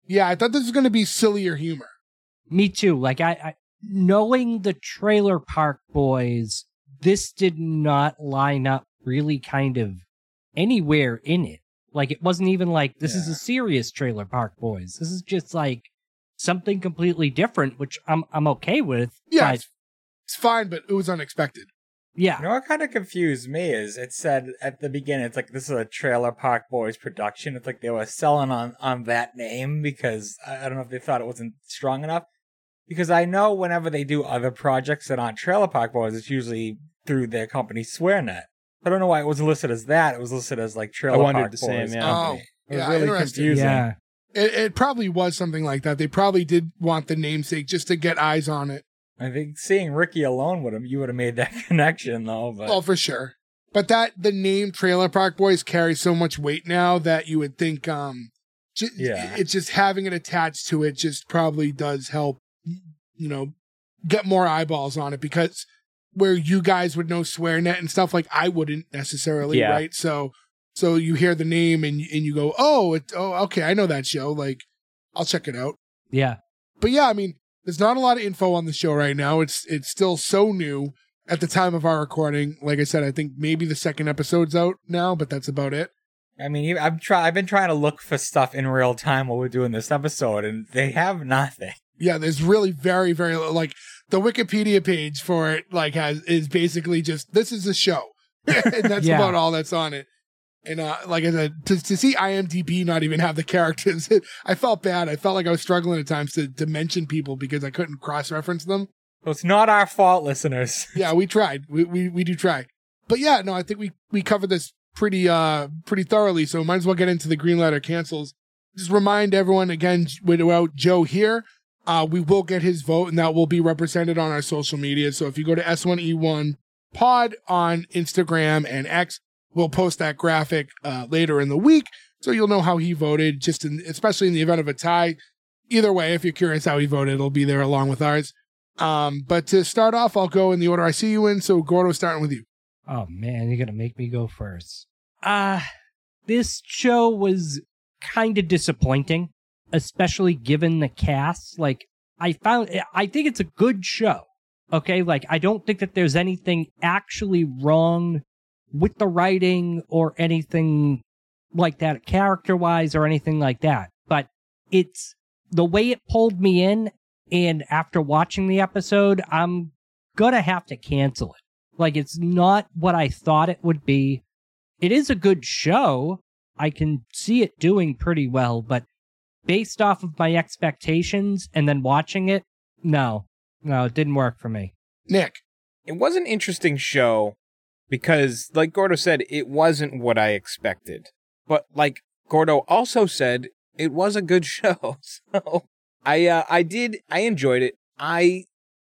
Yeah, I thought this was going to be sillier humor. Me too. Like I, I knowing the Trailer Park Boys, this did not line up really kind of anywhere in it. Like it wasn't even like this Yeah. is a serious Trailer Park Boys. This is just like something completely different, which I'm I'm okay with. Yeah, but it's, it's fine, but it was unexpected. yeah, You know what kind of confused me is it said at the beginning, it's like this is a Trailer Park Boys production. It's like they were selling on, on that name because I, I don't know if they thought it wasn't strong enough. Because I know whenever they do other projects that aren't Trailer Park Boys, it's usually through their company SwearNet. I don't know why it wasn't listed as that. It was listed as like Trailer I wondered Park the Boys same, yeah. company. Oh, It was yeah, really interesting. confusing. yeah. It, it probably was something like that. They probably did want the namesake just to get eyes on it. I think seeing Ricky alone would have you would have made that connection though. But Oh, for sure. But that the name Trailer Park Boys carries so much weight now that you would think, um, ju- Yeah. it's just having it attached to it just probably does help, you know, get more eyeballs on it because where you guys would know SwearNet and stuff like I wouldn't necessarily, Yeah. right? So, so you hear the name and and you go, oh, it, oh, okay, I know that show. Like, I'll check it out. Yeah. But yeah, I mean, there's not a lot of info on the show right now. It's it's still so new at the time of our recording. Like I said, I think maybe the second episode's out now, but that's about it. I mean, I'm try I've been trying to look for stuff in real time while we're doing this episode, and they have nothing. Yeah, there's really very, very like the Wikipedia page for it, like has is basically just this is a show, and that's Yeah. about all that's on it. And uh, like I said, to, to see IMDb not even have the characters, I felt bad. I felt like I was struggling at times to, to mention people because I couldn't cross reference them. So it's not our fault, listeners. Yeah, we tried. We, we we do try. But yeah, no, I think we we covered this pretty uh pretty thoroughly. So might as well get into the green light or cancels. Just remind everyone again, without Joe here, uh, we will get his vote, and that will be represented on our social media. So if you go to S one E one Pod on Instagram and X, we'll post that graphic uh, later in the week, so you'll know how he voted. Just in, especially in the event of a tie. Either way, if you're curious how he voted, it'll be there along with ours. Um, but to start off, I'll go in the order I see you in. So Gordo, starting with you. Oh man, you're gonna make me go first. Uh this show was kind of disappointing, especially given the cast. Like, I found, I think it's a good show. Okay, like I don't think that there's anything actually wrong with the writing or anything like that, character-wise or anything like that. But it's the way it pulled me in, and after watching the episode, I'm gonna have to cancel it. Like, it's not what I thought it would be. It is a good show. I can see it doing pretty well, but based off of my expectations and then watching it, no. No, it didn't work for me. Nick. It was an interesting show because, like Gordo said, it wasn't what I expected. But like Gordo also said, it was a good show. So I uh, I did, I enjoyed it. I,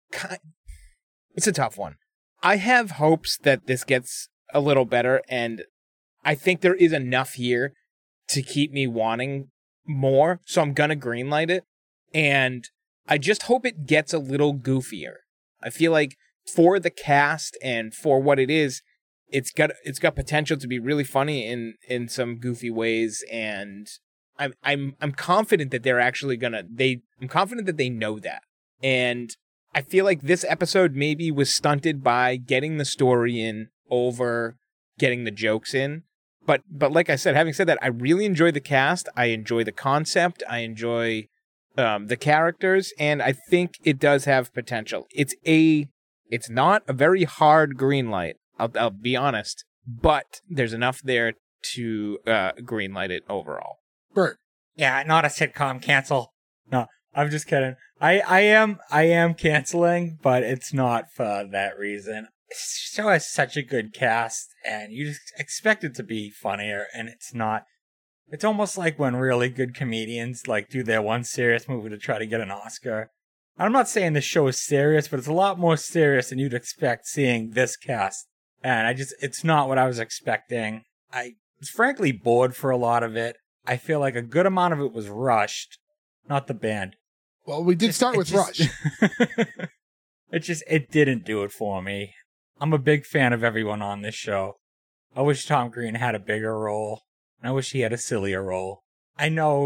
it's a tough one. I have hopes that this gets a little better, and I think there is enough here to keep me wanting more. So I'm gonna greenlight it, and I just hope it gets a little goofier. I feel like for the cast and for what it is, it's got it's got potential to be really funny in, in some goofy ways, and I'm I'm I'm confident that they're actually gonna they I'm confident that they know that. And I feel like this episode maybe was stunted by getting the story in over getting the jokes in. But but like I said, having said that, I really enjoy the cast. I enjoy the concept. I enjoy um, the characters, and I think it does have potential. It's a it's not a very hard green light. I'll I'll be honest, but there's enough there to uh, green light it overall. Bert. Yeah, not a sitcom cancel. No, I'm just kidding. I, I am I am canceling, but it's not for that reason. This show has such a good cast, and you just expect it to be funnier, and it's not. It's almost like when really good comedians like do their one serious movie to try to get an Oscar. I'm not saying the show is serious, but it's a lot more serious than you'd expect seeing this cast. And I just, it's not what I was expecting. I was frankly bored for a lot of it. I feel like a good amount of it was rushed, not the band. Well, we did Just- start it with just- Rush. it just, it didn't do it for me. I'm a big fan of everyone on this show. I wish Tom Green had a bigger role, and I wish he had a sillier role. I know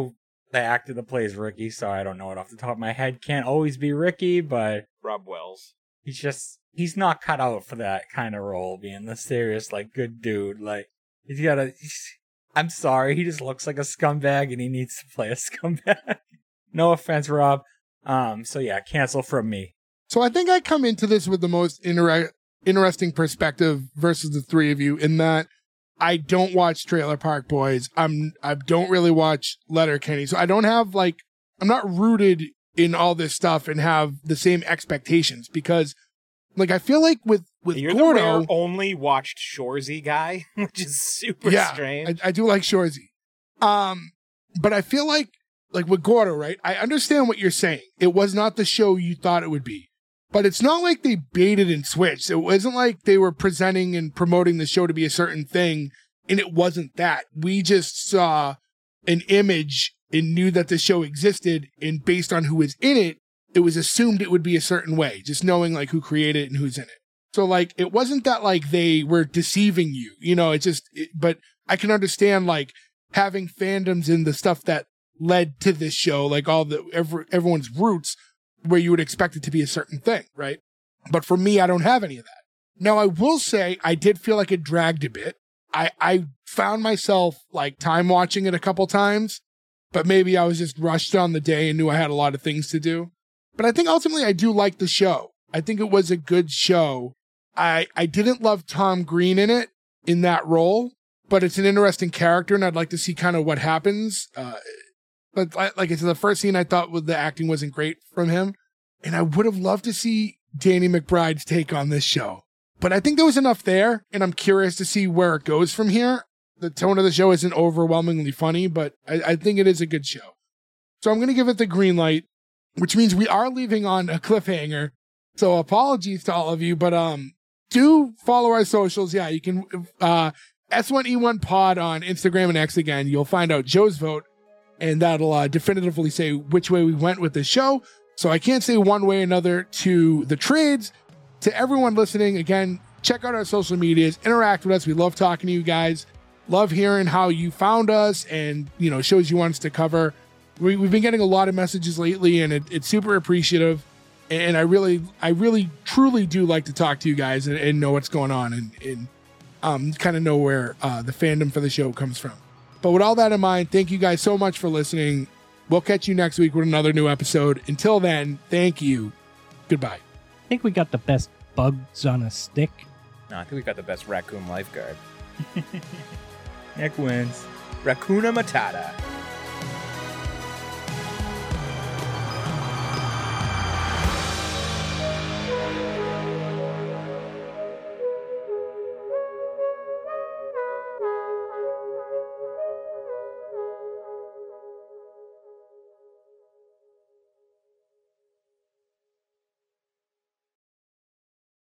the actor that plays Ricky. Sorry, I don't know it off the top of my head. Can't always be Ricky, but Rob Wells. he's just he's not cut out for that kind of role, being the serious, like, good dude. Like, he's got a. He's, I'm sorry, he just looks like a scumbag, and he needs to play a scumbag. No offense, Rob. Um. So yeah, cancel from me. So I think I come into this with the most inter- interesting perspective versus the three of you, in that I don't watch Trailer Park Boys. I'm I don't really watch Letterkenny, so I don't have like I'm not rooted in all this stuff and have the same expectations, because like I feel like with with You're Gordo, the rare only watched Shoresy guy, which is super yeah, strange. I, I do like Shoresy. Um, but I feel like like with Gordo, right? I understand what you're saying. It was not the show you thought it would be. But it's not like they baited and switched. It wasn't like they were presenting and promoting the show to be a certain thing, and it wasn't that. We just saw an image and knew that the show existed, and based on who was in it, it was assumed it would be a certain way, just knowing like who created it and who's in it. So like, it wasn't that like they were deceiving you, you know, it just, it, but I can understand like having fandoms in the stuff that led to this show, like all the, every, everyone's roots, where you would expect it to be a certain thing, right? But for me, I don't have any of that. Now, I will say I did feel like it dragged a bit. I, I found myself like time watching it a couple times, but maybe I was just rushed on the day and knew I had a lot of things to do. But I think ultimately I do like the show. I think it was a good show. I, I didn't love Tom Green in it, in that role, but it's an interesting character, and I'd like to see kind of what happens. Uh, But like I said, the first scene I thought with the acting wasn't great from him. And I would have loved to see Danny McBride's take on this show. But I think there was enough there, and I'm curious to see where it goes from here. The tone of the show isn't overwhelmingly funny, but I, I think it is a good show. So I'm going to give it the green light, which means we are leaving on a cliffhanger. So apologies to all of you, but um, do follow our socials. Yeah, you can uh, S one E one Pod on Instagram and X again. You'll find out Joe's vote, and that'll uh, definitively say which way we went with this show. So I can't say one way or another to the trades. To everyone listening, again, check out our social medias, interact with us. We love talking to you guys. Love hearing how you found us and, you know, shows you want us to cover. We, we've been getting a lot of messages lately, and it, it's super appreciative. And I really, I really, truly do like to talk to you guys and, and know what's going on, and, and um, kind of know where uh, the fandom for the show comes from. But with all that in mind, thank you guys so much for listening. We'll catch you next week with another new episode. Until then, thank you. Goodbye. I think we got the best bugs on a stick. No, I think we got the best raccoon lifeguard. Nick wins. Raccoona Matata.